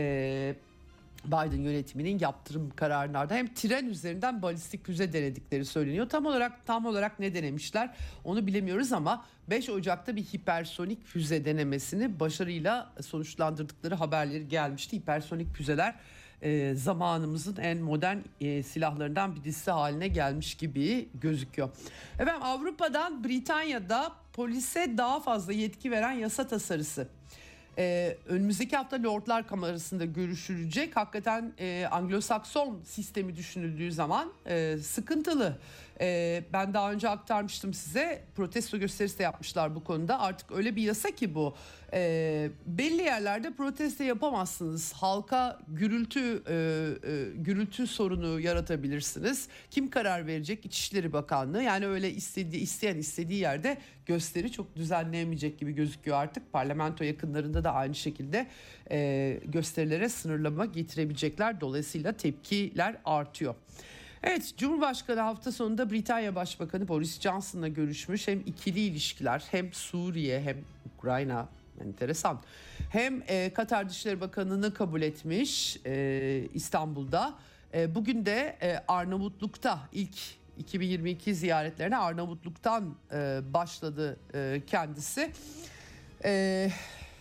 Biden yönetiminin yaptırım kararlarda hem tren üzerinden balistik füze denedikleri söyleniyor. Tam olarak tam olarak ne denemişler onu bilemiyoruz ama beş Ocak'ta bir hipersonik füze denemesini başarıyla sonuçlandırdıkları haberleri gelmişti. Hipersonik füzeler e, zamanımızın en modern e, silahlarından birisi haline gelmiş gibi gözüküyor. Efendim, Avrupa'dan Britanya'da polise daha fazla yetki veren yasa tasarısı Ee, önümüzdeki hafta Lordlar Kamerası'nda görüşülecek. Hakikaten e, Anglo-Sakson sistemi düşünüldüğü zaman e, sıkıntılı. E, ben daha önce aktarmıştım size, protesto gösterisi de yapmışlar bu konuda. Artık öyle bir yasa ki bu. E, belli yerlerde protesto yapamazsınız. Halka gürültü e, e, gürültü sorunu yaratabilirsiniz. Kim karar verecek? İçişleri Bakanlığı. Yani öyle istediği, isteyen istediği yerde gösteri çok düzenleyemeyecek gibi gözüküyor artık. Parlamento yakınlarında da aynı şekilde e, gösterilere sınırlama getirebilecekler. Dolayısıyla tepkiler artıyor. Evet, Cumhurbaşkanı hafta sonunda Britanya Başbakanı Boris Johnson'la görüşmüş. Hem ikili ilişkiler, hem Suriye, hem Ukrayna, enteresan. Hem e, Katar Dışişleri Bakanı'nı kabul etmiş e, İstanbul'da. E, bugün de e, Arnavutluk'ta ilk iki bin yirmi iki ziyaretlerine Arnavutluk'tan e, başladı e, kendisi. E,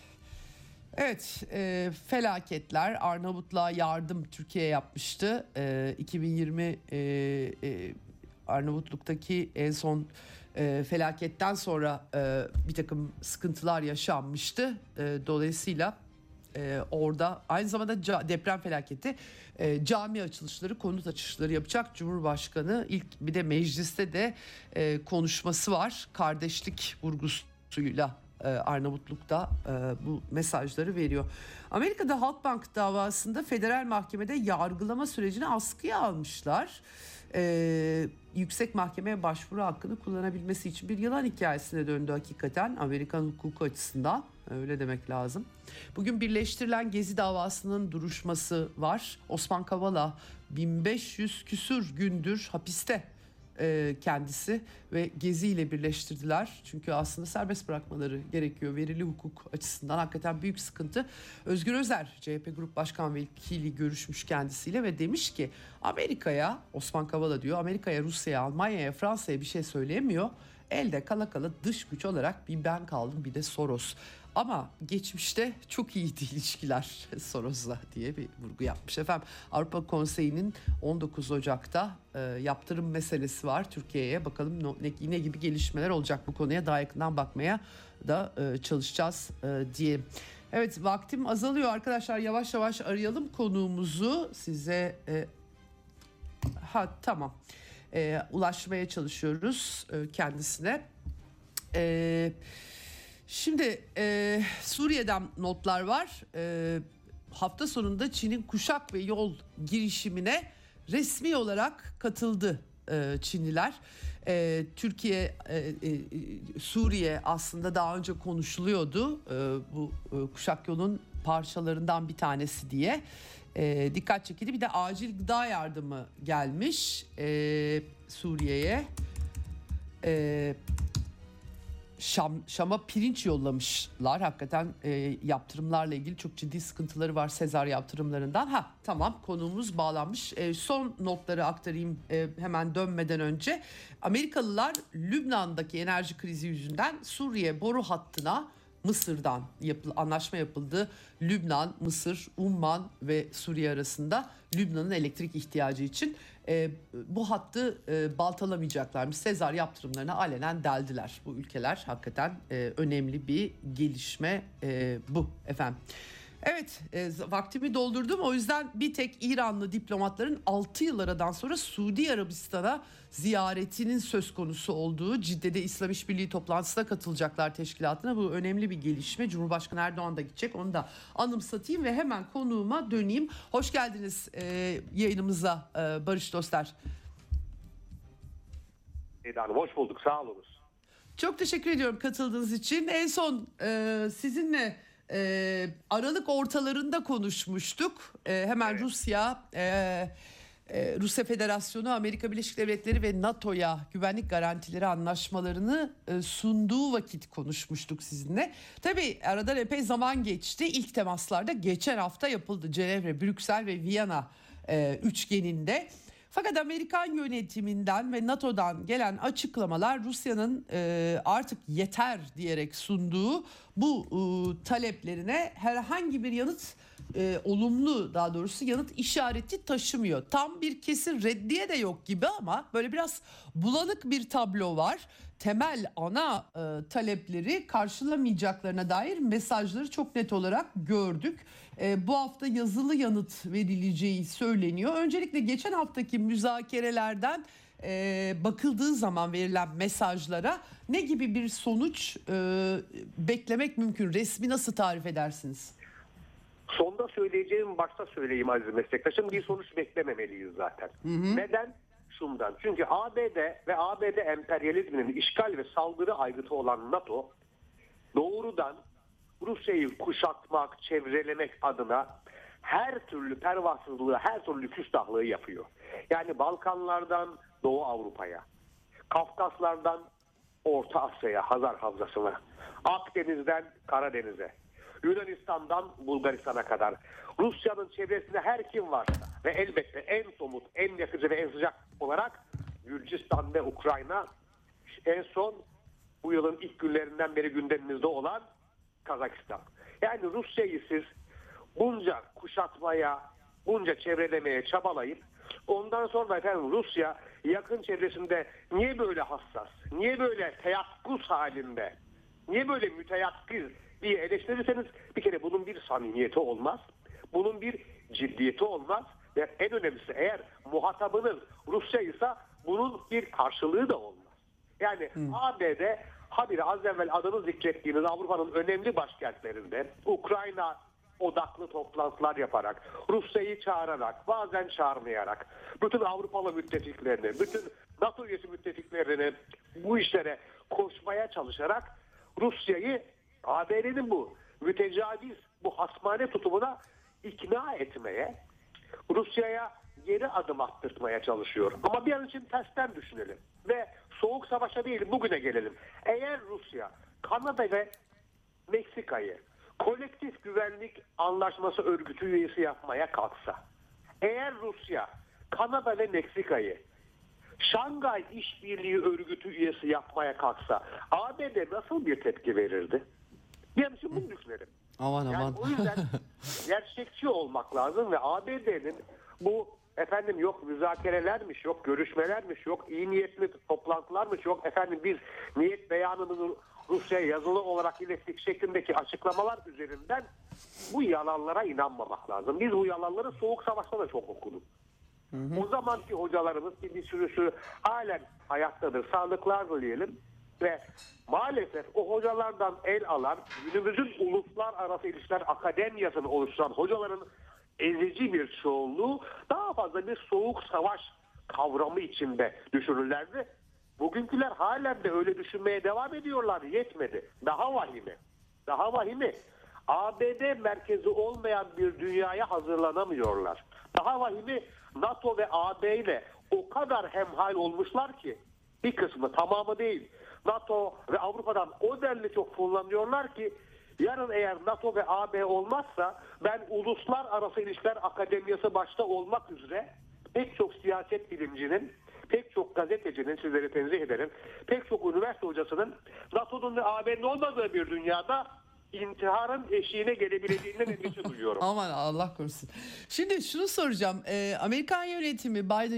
evet, e, felaketler, Arnavutluğa yardım Türkiye yapmıştı. E, iki bin yirmi e, e, Arnavutluk'taki en son e, felaketten sonra e, bir takım sıkıntılar yaşanmıştı. E, dolayısıyla e, orada aynı zamanda ca- deprem felaketi, e, cami açılışları, konut açılışları yapacak Cumhurbaşkanı. İlk bir de mecliste de e, konuşması var. Kardeşlik vurgusuyla e, Arnavutluk'ta e, bu mesajları veriyor. Amerika'da Halkbank davasında federal mahkemede yargılama sürecini askıya almışlar. e, yüksek mahkemeye başvuru hakkını kullanabilmesi için bir yılan hikayesine döndü hakikaten Amerikan hukuku açısından. Öyle demek lazım. Bugün birleştirilen Gezi davasının duruşması var. Osman Kavala bin beş yüz küsür gündür hapiste e, kendisi ve Gezi ile birleştirdiler. Çünkü aslında serbest bırakmaları gerekiyor verili hukuk açısından. Hakikaten büyük sıkıntı. Özgür Özer C H P Grup Başkan Vekili görüşmüş kendisiyle ve demiş ki Amerika'ya, Osman Kavala diyor, Amerika'ya, Rusya'ya, Almanya'ya, Fransa'ya bir şey söyleyemiyor. Elde kala kala dış güç olarak bir ben kaldım bir de Soros. Ama geçmişte çok iyiydi ilişkiler Soros'la diye bir vurgu yapmış. Efendim Avrupa Konseyi'nin on dokuz Ocak'ta e, yaptırım meselesi var Türkiye'ye. Bakalım ne, ne gibi gelişmeler olacak bu konuya, daha yakından bakmaya da e, çalışacağız e, diye. Evet, vaktim azalıyor arkadaşlar, yavaş yavaş arayalım konuğumuzu size. E, ha tamam e, ulaşmaya çalışıyoruz e, kendisine. Evet. Şimdi e, Suriye'den notlar var. E, hafta sonunda Çin'in kuşak ve yol girişimine resmi olarak katıldı e, Çinliler. E, Türkiye, e, e, Suriye aslında daha önce konuşuluyordu. E, bu e, kuşak yolun parçalarından bir tanesi diye. E, dikkat çekildi. Bir de acil gıda yardımı gelmiş e, Suriye'ye. E, Şam, Şam'a pirinç yollamışlar. Hakikaten e, yaptırımlarla ilgili çok ciddi sıkıntıları var Sezar yaptırımlarından. Ha tamam, konuğumuz bağlanmış. E, son notları aktarayım e, hemen dönmeden önce. Amerikalılar Lübnan'daki enerji krizi yüzünden Suriye boru hattına Mısır'dan yapıl, anlaşma yapıldı. Lübnan, Mısır, Umman ve Suriye arasında Lübnan'ın elektrik ihtiyacı için e, bu hattı e, baltalamayacaklarmış. Sezar yaptırımlarına alenen deldiler. Bu ülkeler hakikaten e, önemli bir gelişme e, bu efendim. Evet, e, vaktimi doldurdum. O yüzden bir tek İranlı diplomatların altı yıl aradan sonra Suudi Arabistan'a ziyaretinin söz konusu olduğu, Cidde'de İslam İşbirliği toplantısına katılacaklar teşkilatına. Bu önemli bir gelişme. Cumhurbaşkanı Erdoğan da gidecek. Onu da anımsatayım ve hemen konuğuma döneyim. Hoş geldiniz e, yayınımıza e, Barış Doster. Eda Hanım, hoş bulduk. Sağ olunuz. Çok teşekkür ediyorum katıldığınız için. En son e, sizinle e, Aralık ortalarında konuşmuştuk. E, hemen evet. Rusya... E, Ee, Rusya Federasyonu Amerika Birleşik Devletleri ve NATO'ya güvenlik garantileri anlaşmalarını e, sunduğu vakit konuşmuştuk sizinle. Tabii aradan epey zaman geçti. İlk temaslarda geçen hafta yapıldı Cenevre, Brüksel ve Viyana e, üçgeninde. Fakat Amerikan yönetiminden ve NATO'dan gelen açıklamalar Rusya'nın e, artık yeter diyerek sunduğu bu e, taleplerine herhangi bir yanıt e, olumlu daha doğrusu yanıt işareti taşımıyor. Tam bir kesin reddiye de yok gibi ama böyle biraz bulanık bir tablo var. Temel ana e, talepleri karşılamayacaklarına dair mesajları çok net olarak gördük. E, bu hafta yazılı yanıt verileceği söyleniyor. Öncelikle geçen haftaki müzakerelerden e, bakıldığı zaman verilen mesajlara ne gibi bir sonuç e, beklemek mümkün? Resmi nasıl tarif edersiniz? Sonda söyleyeceğim başta söyleyeyim aziz meslektaşım. Bir sonuç beklememeliyiz zaten. Hı hı. Neden? Şundan. Çünkü A B D ve A B D emperyalizminin işgal ve saldırı aygıtı olan NATO doğrudan Rusya'yı kuşatmak, çevrelemek adına her türlü pervasızlığı, her türlü küstahlığı yapıyor. Yani Balkanlardan Doğu Avrupa'ya, Kafkaslardan Orta Asya'ya, Hazar Havzası'na, Akdeniz'den Karadeniz'e, Yunanistan'dan Bulgaristan'a kadar Rusya'nın çevresinde her kim varsa ve elbette en somut, en yakıcı ve en sıcak olarak Gürcistan ve Ukrayna, en son bu yılın ilk günlerinden beri gündemimizde olan Kazakistan. Yani Rusya'yı siz bunca kuşatmaya, bunca çevrelemeye çabalayıp ondan sonra efendim Rusya yakın çevresinde niye böyle hassas, niye böyle teyakkuz halinde, niye böyle müteyakkiz diye eleştirirseniz bir kere bunun bir samimiyeti olmaz. Bunun bir ciddiyeti olmaz. Ve en önemlisi eğer muhatabınız Rusya ise bunun bir karşılığı da olmaz. Yani hmm. A B D habire az evvel adını zikrettiğiniz Avrupa'nın önemli başkentlerinde, Ukrayna odaklı toplantılar yaparak, Rusya'yı çağırarak, bazen çağırmayarak, bütün Avrupalı müttefiklerini, bütün NATO üyesi müttefiklerini bu işlere koşmaya çalışarak Rusya'yı A B D'nin bu mütecaviz, bu hasmane tutumuna ikna etmeye, Rusya'ya geri adım attırtmaya çalışıyor. Ama bir an için tersten düşünelim ve soğuk savaşa değil bugüne gelelim. Eğer Rusya, Kanada ve Meksika'yı kolektif güvenlik anlaşması örgütü üyesi yapmaya kalksa, eğer Rusya, Kanada ve Meksika'yı Şangay İşbirliği Örgütü üyesi yapmaya kalksa A B D nasıl bir tepki verirdi? Bir an için bunu düşünelim. Aman Yani aman. o yüzden gerçekçi olmak lazım ve A B D'nin bu efendim yok müzakerelermiş, yok görüşmelermiş, yok iyi niyetli toplantılarmış, yok efendim biz niyet beyanını Rusya'ya yazılı olarak ilettik şeklindeki açıklamalar üzerinden bu yalanlara inanmamak lazım. Biz bu yalanları Soğuk Savaş'ta da çok okuduk. Hı hı. O zamanki hocalarımız ki bir sürüsü halen hayattadır, sağlıklar diyelim ve maalesef o hocalardan el alan günümüzün uluslararası ilişkiler akademiyasını oluşturan hocaların ezici bir çoğunluğu daha fazla bir soğuk savaş kavramı içinde düşünürlerdi. Bugünküler halen de öyle düşünmeye devam ediyorlar. Yetmedi. Daha vahimi. Daha vahimi. A B D merkezi olmayan bir dünyaya hazırlanamıyorlar. Daha vahimi NATO ve A B ile o kadar hemhal olmuşlar ki bir kısmı, tamamı değil. NATO ve Avrupa'dan o denli çok kullanıyorlar ki yarın eğer NATO ve A B olmazsa ben Uluslararası İlişkiler Akademiyası başta olmak üzere pek çok siyaset bilimcinin, pek çok gazetecinin, sizleri tenzih ederim, pek çok üniversite hocasının NATO'nun ve A B'nin olmadığı bir dünyada intiharın eşiğine gelebileceğinden endişe duyuyorum. Aman Allah korusun. Şimdi şunu soracağım. Ee, Amerikan yönetimi, Biden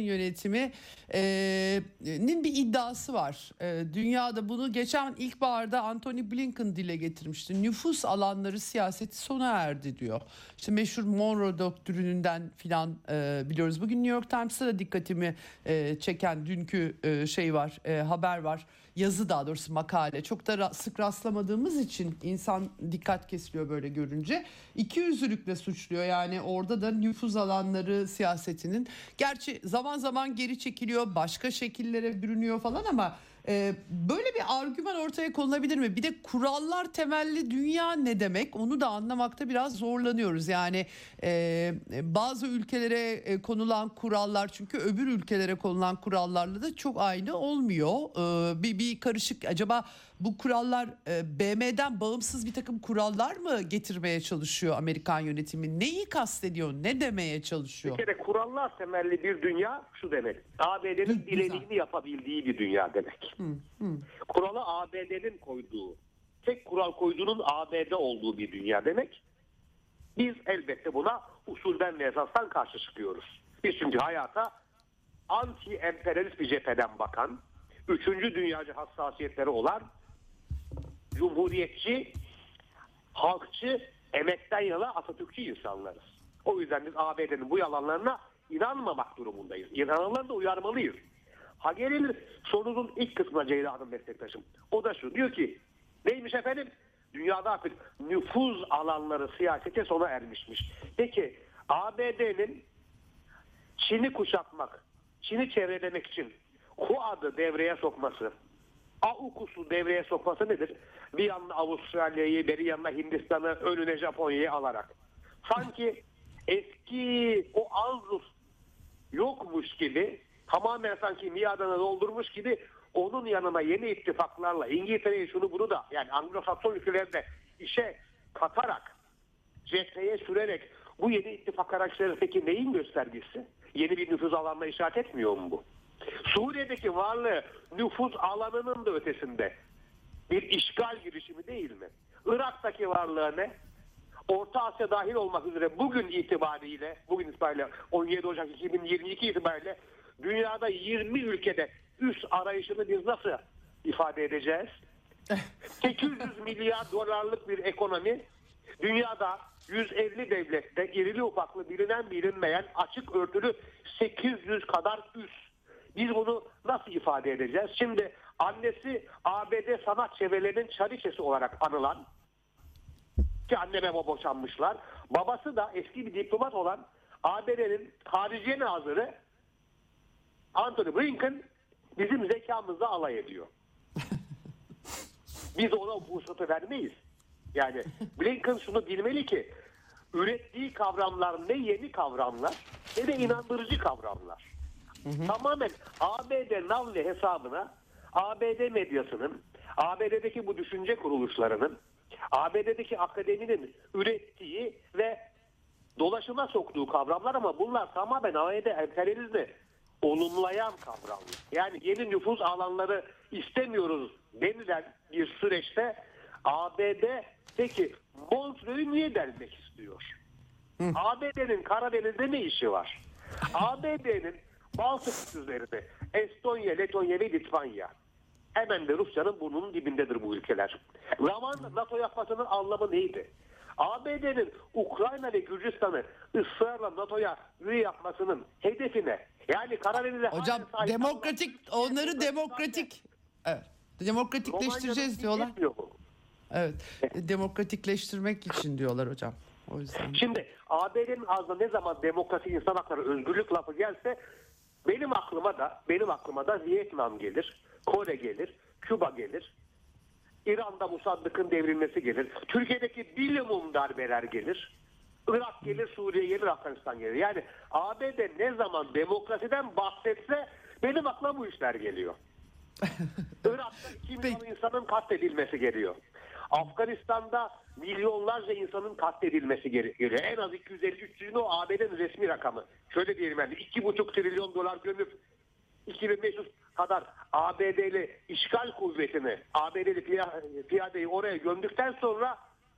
yönetiminin bir iddiası var. Ee, dünyada bunu geçen ilkbaharda Antony Blinken dile getirmişti. Nüfus alanları siyaseti sona erdi diyor. İşte meşhur Monroe doktrininden filan e, biliyoruz. Bugün New York Times'ta da dikkatimi e, çeken dünkü e, şey var, e, haber var. Yazı, daha doğrusu makale. Çok da ra- sık rastlamadığımız için insan dikkat kesiliyor böyle görünce. İkiyüzlülükle suçluyor, yani orada da nüfuz alanları siyasetinin. Gerçi zaman zaman geri çekiliyor, başka şekillere bürünüyor falan ama e, böyle bir argüman ortaya konulabilir mi? Bir de kurallar temelli dünya ne demek? Onu da anlamakta biraz zorlanıyoruz. Yani e, bazı ülkelere e, konulan kurallar, çünkü öbür ülkelere konulan kurallarla da çok aynı olmuyor. E, bir, bir karışık. Acaba bu kurallar e, B M'den bağımsız bir takım kurallar mı getirmeye çalışıyor Amerikan yönetimi? Neyi kastediyor? Ne demeye çalışıyor? Bir kere kurallar temelli bir dünya şu demek. A B D'nin dilediğini yapabildiği bir dünya demek. Hı, hı. Kuralı A B D'nin koyduğu, tek kural koyduğunun A B D olduğu bir dünya demek. Biz elbette buna usulden ve esastan karşı çıkıyoruz. Biz çünkü hayata anti-emperyalist bir cepheden bakan, üçüncü dünyacı hassasiyetleri olan, cumhuriyetçi, halkçı, emekten yana Atatürkçü insanlarız. O yüzden biz A B D'nin bu yalanlarına inanmamak durumundayız. İnananları da uyarmalıyız. Ha gelelim sorunun ilk kısmına Ceyda Hanım meslektaşım. O da şu, diyor ki neymiş efendim? Dünyada artık nüfuz alanları siyasete sona ermişmiş. Peki A B D'nin Çin'i kuşatmak, Çin'i çevrelemek için Quad'ı devreye sokması, AUKUS'u devreye sokması nedir? Bir yanına Avustralya'yı, bir yanına Hindistan'ı, önüne Japonya'yı alarak. Sanki eski o Anzus yokmuş gibi, tamamen sanki miadını doldurmuş gibi onun yanına yeni ittifaklarla İngiltere'yi şunu bunu da, yani Anglo-Sakson ülkelerinde işe katarak, cepheye sürerek bu yeni ittifak araçları peki neyin göstergesi? Yeni bir nüfuz alanına işaret etmiyor mu bu? Suriye'deki varlığı nüfuz alanının da ötesinde bir işgal girişimi değil mi? Irak'taki varlığı ne? Orta Asya dahil olmak üzere bugün itibariyle, bugün itibariyle on yedi Ocak iki bin yirmi iki itibariyle dünyada yirmi ülkede üs arayışını biz nasıl ifade edeceğiz? sekiz yüz milyar dolarlık bir ekonomi, dünyada yüz elli devlette irili ufaklı, bilinen bilinmeyen, açık örtülü sekiz yüz kadar üs. Biz bunu nasıl ifade edeceğiz? Şimdi annesi A B D sanat çevrelerinin çariçesi olarak anılan, Ki anne baba boşanmışlar. Babası da eski bir diplomat olan A B D'nin Hariciye Nazırı Antony Blinken bizim zekamızla alay ediyor. Biz ona o fırsatı vermeyiz. Yani Blinken şunu bilmeli ki ürettiği kavramlar ne yeni kavramlar ne de inandırıcı kavramlar. Hı hı. Tamamen A B D Navli hesabına A B D medyasının, A B D'deki bu düşünce kuruluşlarının, A B D'deki akademinin ürettiği ve dolaşıma soktuğu kavramlar ama bunlar tamamen A B D emperyalizmi olumlayan kavramlar. Yani yeni nüfuz alanları istemiyoruz denilen bir süreçte A B D peki Montreux'u niye delmek istiyor? Hı. A B D'nin Karadeniz'de ne işi var? A B D'nin Baltık üzerinde Estonya, Letonya ve Litvanya. Hemen de Rusya'nın burnunun dibindedir bu ülkeler. Zaman NATO yapmasının anlamı neydi? A B D'nin Ukrayna ve Gürcistan'ı ısrarla NATO'ya üye yapmasının hedefine yani Karadeniz'e... Hocam demokratik onları demokratik evet, demokratikleştireceğiz diyorlar. Evet, demokratikleştirmek için diyorlar hocam. O yüzden. Şimdi A B D'nin ağzına ne zaman demokrasi, insan hakları, özgürlük lafı gelse benim aklıma da benim aklıma da Vietnam gelir, Kore gelir, Küba gelir. İran'da Musaddık'ın devrilmesi gelir. Türkiye'deki bilimum darbeler gelir. Irak gelir, Suriye gelir, Afganistan gelir. Yani A B D ne zaman demokrasiden bahsetse benim aklıma bu işler geliyor. Irak'ta iki milyon insanın katledilmesi geliyor. Afganistan'da milyonlarca insanın katledilmesi gerekiyor. En az iki yüz elli üç yüz o A B D'nin resmi rakamı. Şöyle diyelim yani iki buçuk trilyon dolar gömüp iki bin beş yüz kadar A B D'li işgal kuvvetini, A B D'li piyadeyi oraya gömdükten sonra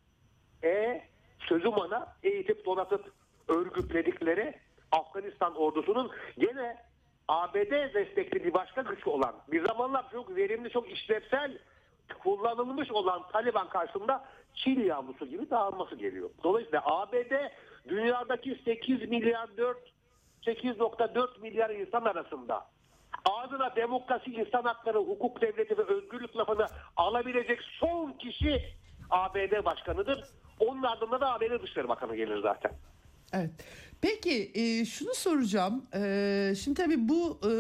e, sözüm ona eğitip donatıp örgütledikleri Afganistan ordusunun gene A B D destekli bir başka güç olan bir zamanlar çok verimli, çok işlevsel kullanılmış olan Taliban karşısında çil yavrusu gibi dağılması geliyor. Dolayısıyla A B D dünyadaki sekiz milyar dört sekiz nokta dört milyar insan arasında ağzına demokrasi, insan hakları, hukuk devleti ve özgürlük lafını alabilecek son kişi A B D başkanıdır. Onun ardından da A B D Dışişleri Bakanı gelir zaten. Evet. Peki e, şunu soracağım. E, şimdi tabii bu e,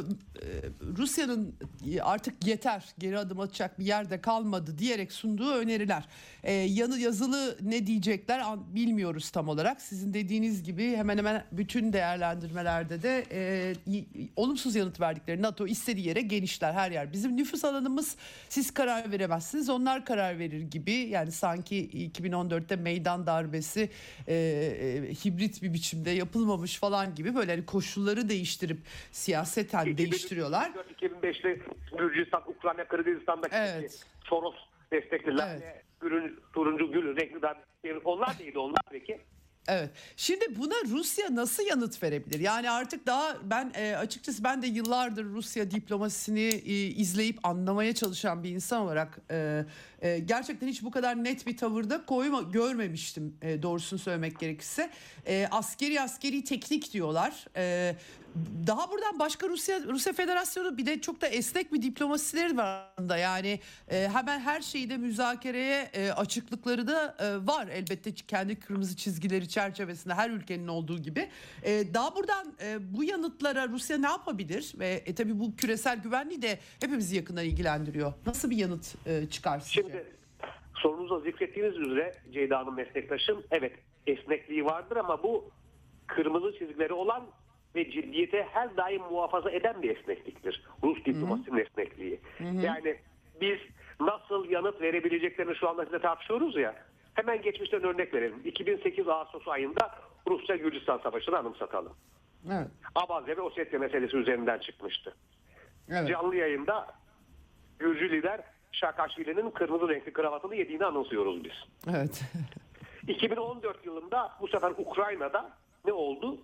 Rusya'nın artık yeter, geri adım atacak bir yerde kalmadı diyerek sunduğu öneriler. E, yanı yazılı ne diyecekler bilmiyoruz tam olarak. Sizin dediğiniz gibi hemen hemen bütün değerlendirmelerde de e, olumsuz yanıt verdikleri, NATO istediği yere genişler, her yer. Bizim nüfus alanımız, siz karar veremezsiniz, onlar karar verir gibi. Yani sanki iki bin on dörtte meydan darbesi e, e, hibrit bir biçimde yapılmamış falan gibi böyle hani koşulları değiştirip siyaseten değiştiriyorlar. iki bin beşte Gürcistan, Ukrayna, Kırgızistan'daki evet. Soros destekliler evet. ve gülün, turuncu gül renkli onlar değildi onlar peki. Evet. Şimdi buna Rusya nasıl yanıt verebilir? Yani artık daha ben e, açıkçası ben de yıllardır Rusya diplomasisini e, izleyip anlamaya çalışan bir insan olarak e, e, gerçekten hiç bu kadar net bir tavırda koyma görmemiştim e, doğrusunu söylemek gerekirse. E, askeri askeri teknik diyorlar. E, daha buradan başka Rusya Rusya Federasyonu bir de çok da esnek bir diplomasileri var da yani e, hemen her şeyde müzakereye e, açıklıkları da e, var elbette kendi kırmızı çizgileri çerçevesinde her ülkenin olduğu gibi. E, daha buradan e, bu yanıtlara Rusya ne yapabilir ve e, tabii bu küresel güvenliği de hepimizi yakından ilgilendiriyor. Nasıl bir yanıt e, çıkar sizce? Şimdi sorunuzda zikrettiğiniz üzere Ceyda Hanım meslektaşım evet esnekliği vardır ama bu kırmızı çizgileri olan ve ciddiyete her daim muhafaza eden bir esnekliktir. Rus diplomasinin esnekliği. Hı hı. Yani biz nasıl yanıt verebileceklerini şu anda size tartışıyoruz ya. Hemen geçmişten örnek verelim. iki bin sekiz Ağustos ayında Rusya-Gürcistan Savaşı'nı anımsatalım. Evet. Abazya ve Ossetya meselesi üzerinden çıkmıştı. Evet. Canlı yayında Gürcü lider Şakaşvili'nin kırmızı renkli kravatını yediğini anımsıyoruz biz. Evet. iki bin on dört yılında bu sefer Ukrayna'da ne oldu?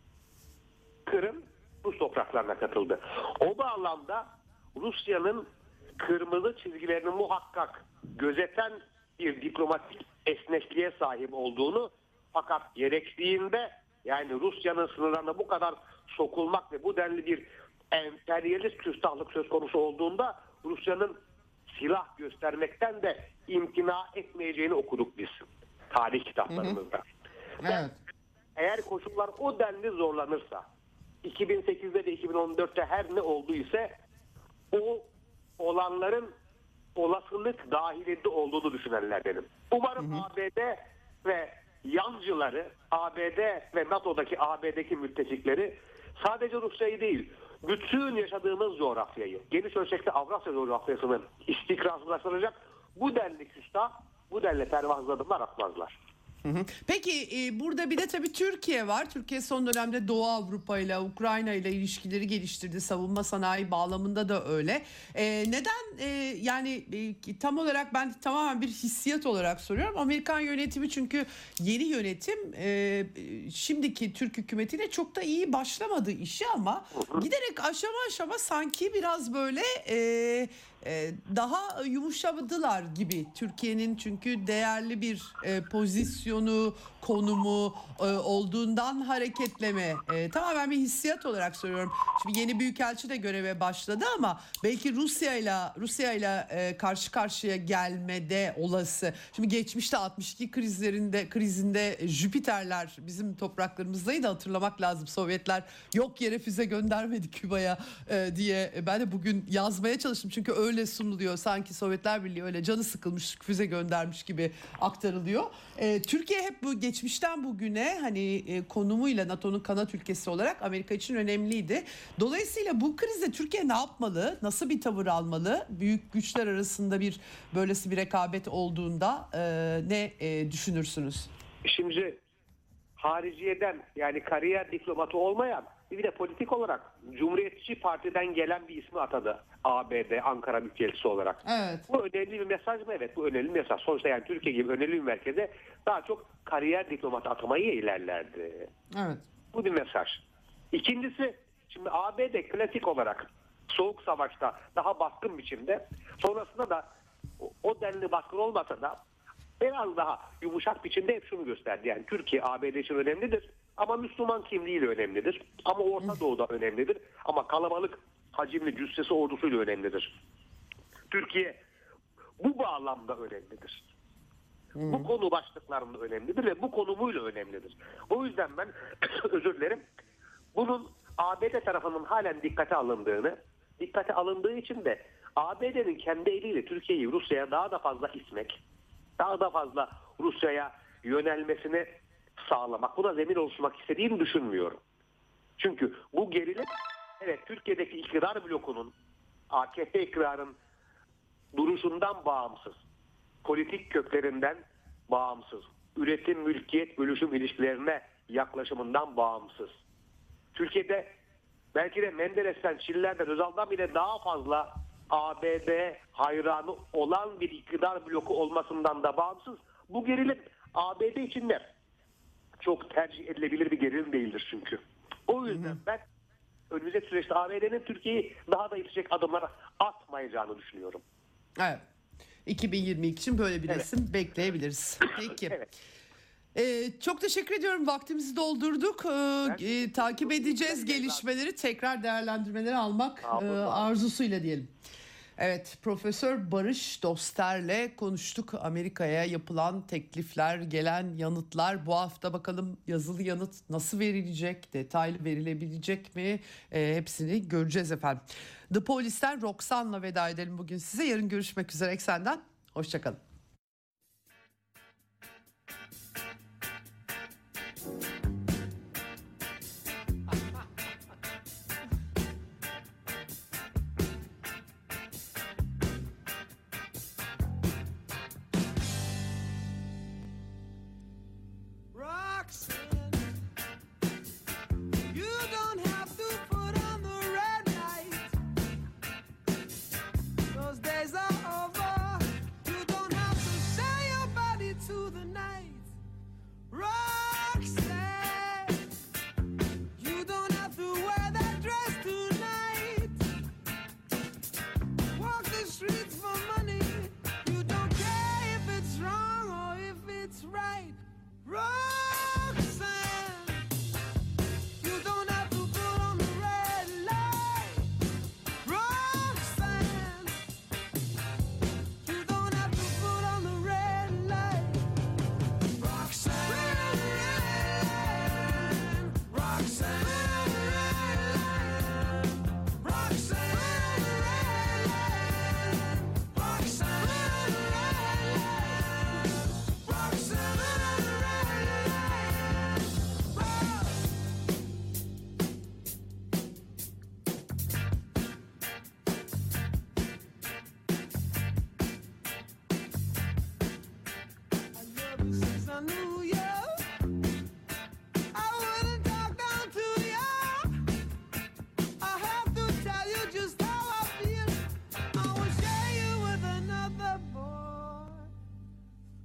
Kırım Rus topraklarına katıldı. O bağlamda Rusya'nın kırmızı çizgilerini muhakkak gözeten bir diplomatik esnekliğe sahip olduğunu fakat gerektiğinde yani Rusya'nın sınırlarına bu kadar sokulmak ve bu denli bir emperyalist küstahlık söz konusu olduğunda Rusya'nın silah göstermekten de imtina etmeyeceğini okuduk biz. Tarih kitaplarımızda. Hı hı. Evet. Eğer koşullar o denli zorlanırsa, iki bin sekizde de iki bin on dörtte her ne oldu ise o olanların olasılık dahilinde olduğunu düşünenlerdenim. Umarım hı hı. A B D ve yancıları, A B D ve NATO'daki A B D'deki müttefikleri sadece Rusya'yı değil, bütün yaşadığımız coğrafyayı, geniş ölçekte Avrasya coğrafyasını istikrarsızlaştıracak bu denli küstah, bu denli pervasız adımlar atmazlar. Hı hı. Peki e, burada bir de tabii Türkiye var. Türkiye son dönemde Doğu Avrupa ile Ukrayna ile ilişkileri geliştirdi. Savunma sanayi bağlamında da öyle. E, neden e, yani e, tam olarak ben tamamen bir hissiyat olarak soruyorum. Amerikan yönetimi çünkü yeni yönetim e, şimdiki Türk hükümetiyle çok da iyi başlamadı işi ama giderek aşama aşama sanki biraz böyle e, e, daha yumuşadılar gibi. Türkiye'nin çünkü değerli bir e, pozisyon konumu e, olduğundan hareketleme. E, tamamen bir hissiyat olarak söylüyorum. Şimdi yeni büyükelçi de göreve başladı ama belki Rusya'yla Rusya'yla e, karşı karşıya gelmede olası. Şimdi geçmişte altmış iki krizlerinde krizinde Jüpiterler bizim topraklarımızdaydı, hatırlamak lazım. Sovyetler yok yere füze göndermedi Küba'ya e, diye ben de bugün yazmaya çalıştım. Çünkü öyle sunuluyor. Sanki Sovyetler Birliği öyle canı sıkılmış füze göndermiş gibi aktarılıyor. E, Türkiye hep bu geçmişten bugüne hani e, konumuyla NATO'nun kanat ülkesi olarak Amerika için önemliydi. Dolayısıyla bu krizde Türkiye ne yapmalı? Nasıl bir tavır almalı? Büyük güçler arasında bir böylesi bir rekabet olduğunda e, ne e, düşünürsünüz? Şimdi hariciyeden yani kariyer diplomatı olmayan bir de politik olarak Cumhuriyetçi Parti'den gelen bir ismi atadı A B D Ankara Büyükelçisi olarak. Evet. Bu önemli bir mesaj mı? Evet, bu önemli bir mesaj. Sonuçta yani Türkiye gibi önemli bir merkeze daha çok kariyer diplomatı atamayı ilerlerdi. Evet. Bu bir mesaj. İkincisi, şimdi A B D klasik olarak Soğuk Savaş'ta daha baskın biçimde, sonrasında da o denli baskın olmasa da biraz daha yumuşak biçimde hep şunu gösterdi. Yani Türkiye A B D için önemlidir ama Müslüman kimliğiyle önemlidir. Ama Orta Doğu'da önemlidir. Ama kalabalık, hacimli, cüssesi ordusuyla önemlidir. Türkiye bu bağlamda önemlidir. Hmm. Bu konu başlıklarında önemlidir ve bu konumuyla önemlidir. O yüzden ben özür dilerim. Bunun A B D tarafının halen dikkate alındığını, dikkate alındığı için de A B D'nin kendi eliyle Türkiye'yi Rusya'ya daha da fazla itmek, daha da fazla Rusya'ya yönelmesini sağlamak, buna zemin oluşturmak istediğini düşünmüyorum. Çünkü bu gerilim, evet, Türkiye'deki iktidar blokunun, A K P iktidarın duruşundan bağımsız, politik köklerinden bağımsız, üretim, mülkiyet, bölüşüm ilişkilerine yaklaşımından bağımsız. Türkiye'de belki de Menderes'ten, Çiller'den, Özal'dan bile daha fazla A B D hayranı olan bir iktidar bloku olmasından da bağımsız. Bu gerilim A B D içinde çok tercih edilebilir bir gerilim değildir çünkü. O yüzden hı hı. ben önümüzdeki süreçte A B D'nin Türkiye'yi daha da itecek adımlar atmayacağını düşünüyorum. Evet. iki bin yirmi iki için böyle bir evet. resim bekleyebiliriz. Peki. Evet. Ee, çok teşekkür ediyorum. Vaktimizi doldurduk. Ee, e, takip edeceğiz gelişmeleri. Tekrar değerlendirmeleri almak e, arzusuyla diyelim. Evet, Profesör Barış Doster'le konuştuk. Amerika'ya yapılan teklifler, gelen yanıtlar. Bu hafta bakalım yazılı yanıt nasıl verilecek, detaylı verilebilecek mi? E, hepsini göreceğiz efendim. The Police'ten Roxanne'la veda edelim bugün size. Yarın görüşmek üzere Eksen'den. Hoşçakalın. Days are over. You don't have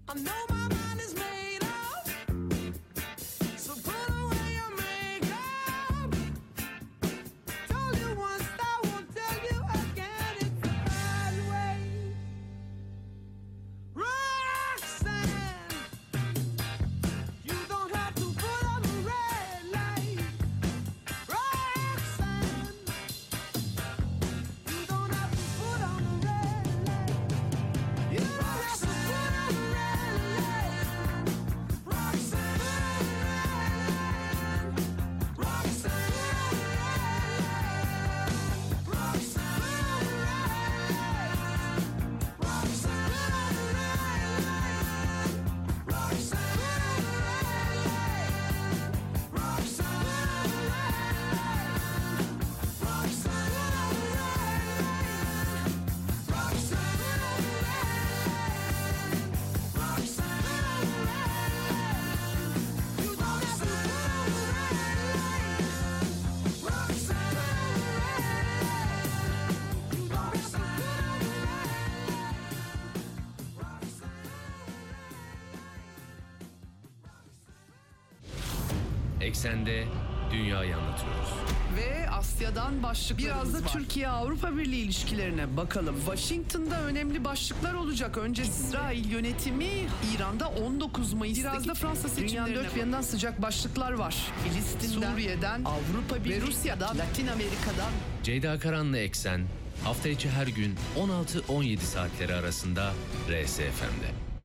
Eksende dünyayı anlatıyoruz. Ve Asya'dan başlıklarımız Biraz da var. Türkiye-Avrupa Birliği ilişkilerine bakalım. Washington'da önemli başlıklar olacak. Önce İsrail yönetimi İran'da on dokuz Mayıs'taki Biraz da Fransa seçimlerine dünyanın dört bir yanından sıcak başlıklar var. Filistin'den, Suriye'den, Avrupa Birliği, ve Rusya'dan, Latin Amerika'dan. Ceyda Karanlı Eksen hafta içi her gün on altı on yedi saatleri arasında R S F M'de.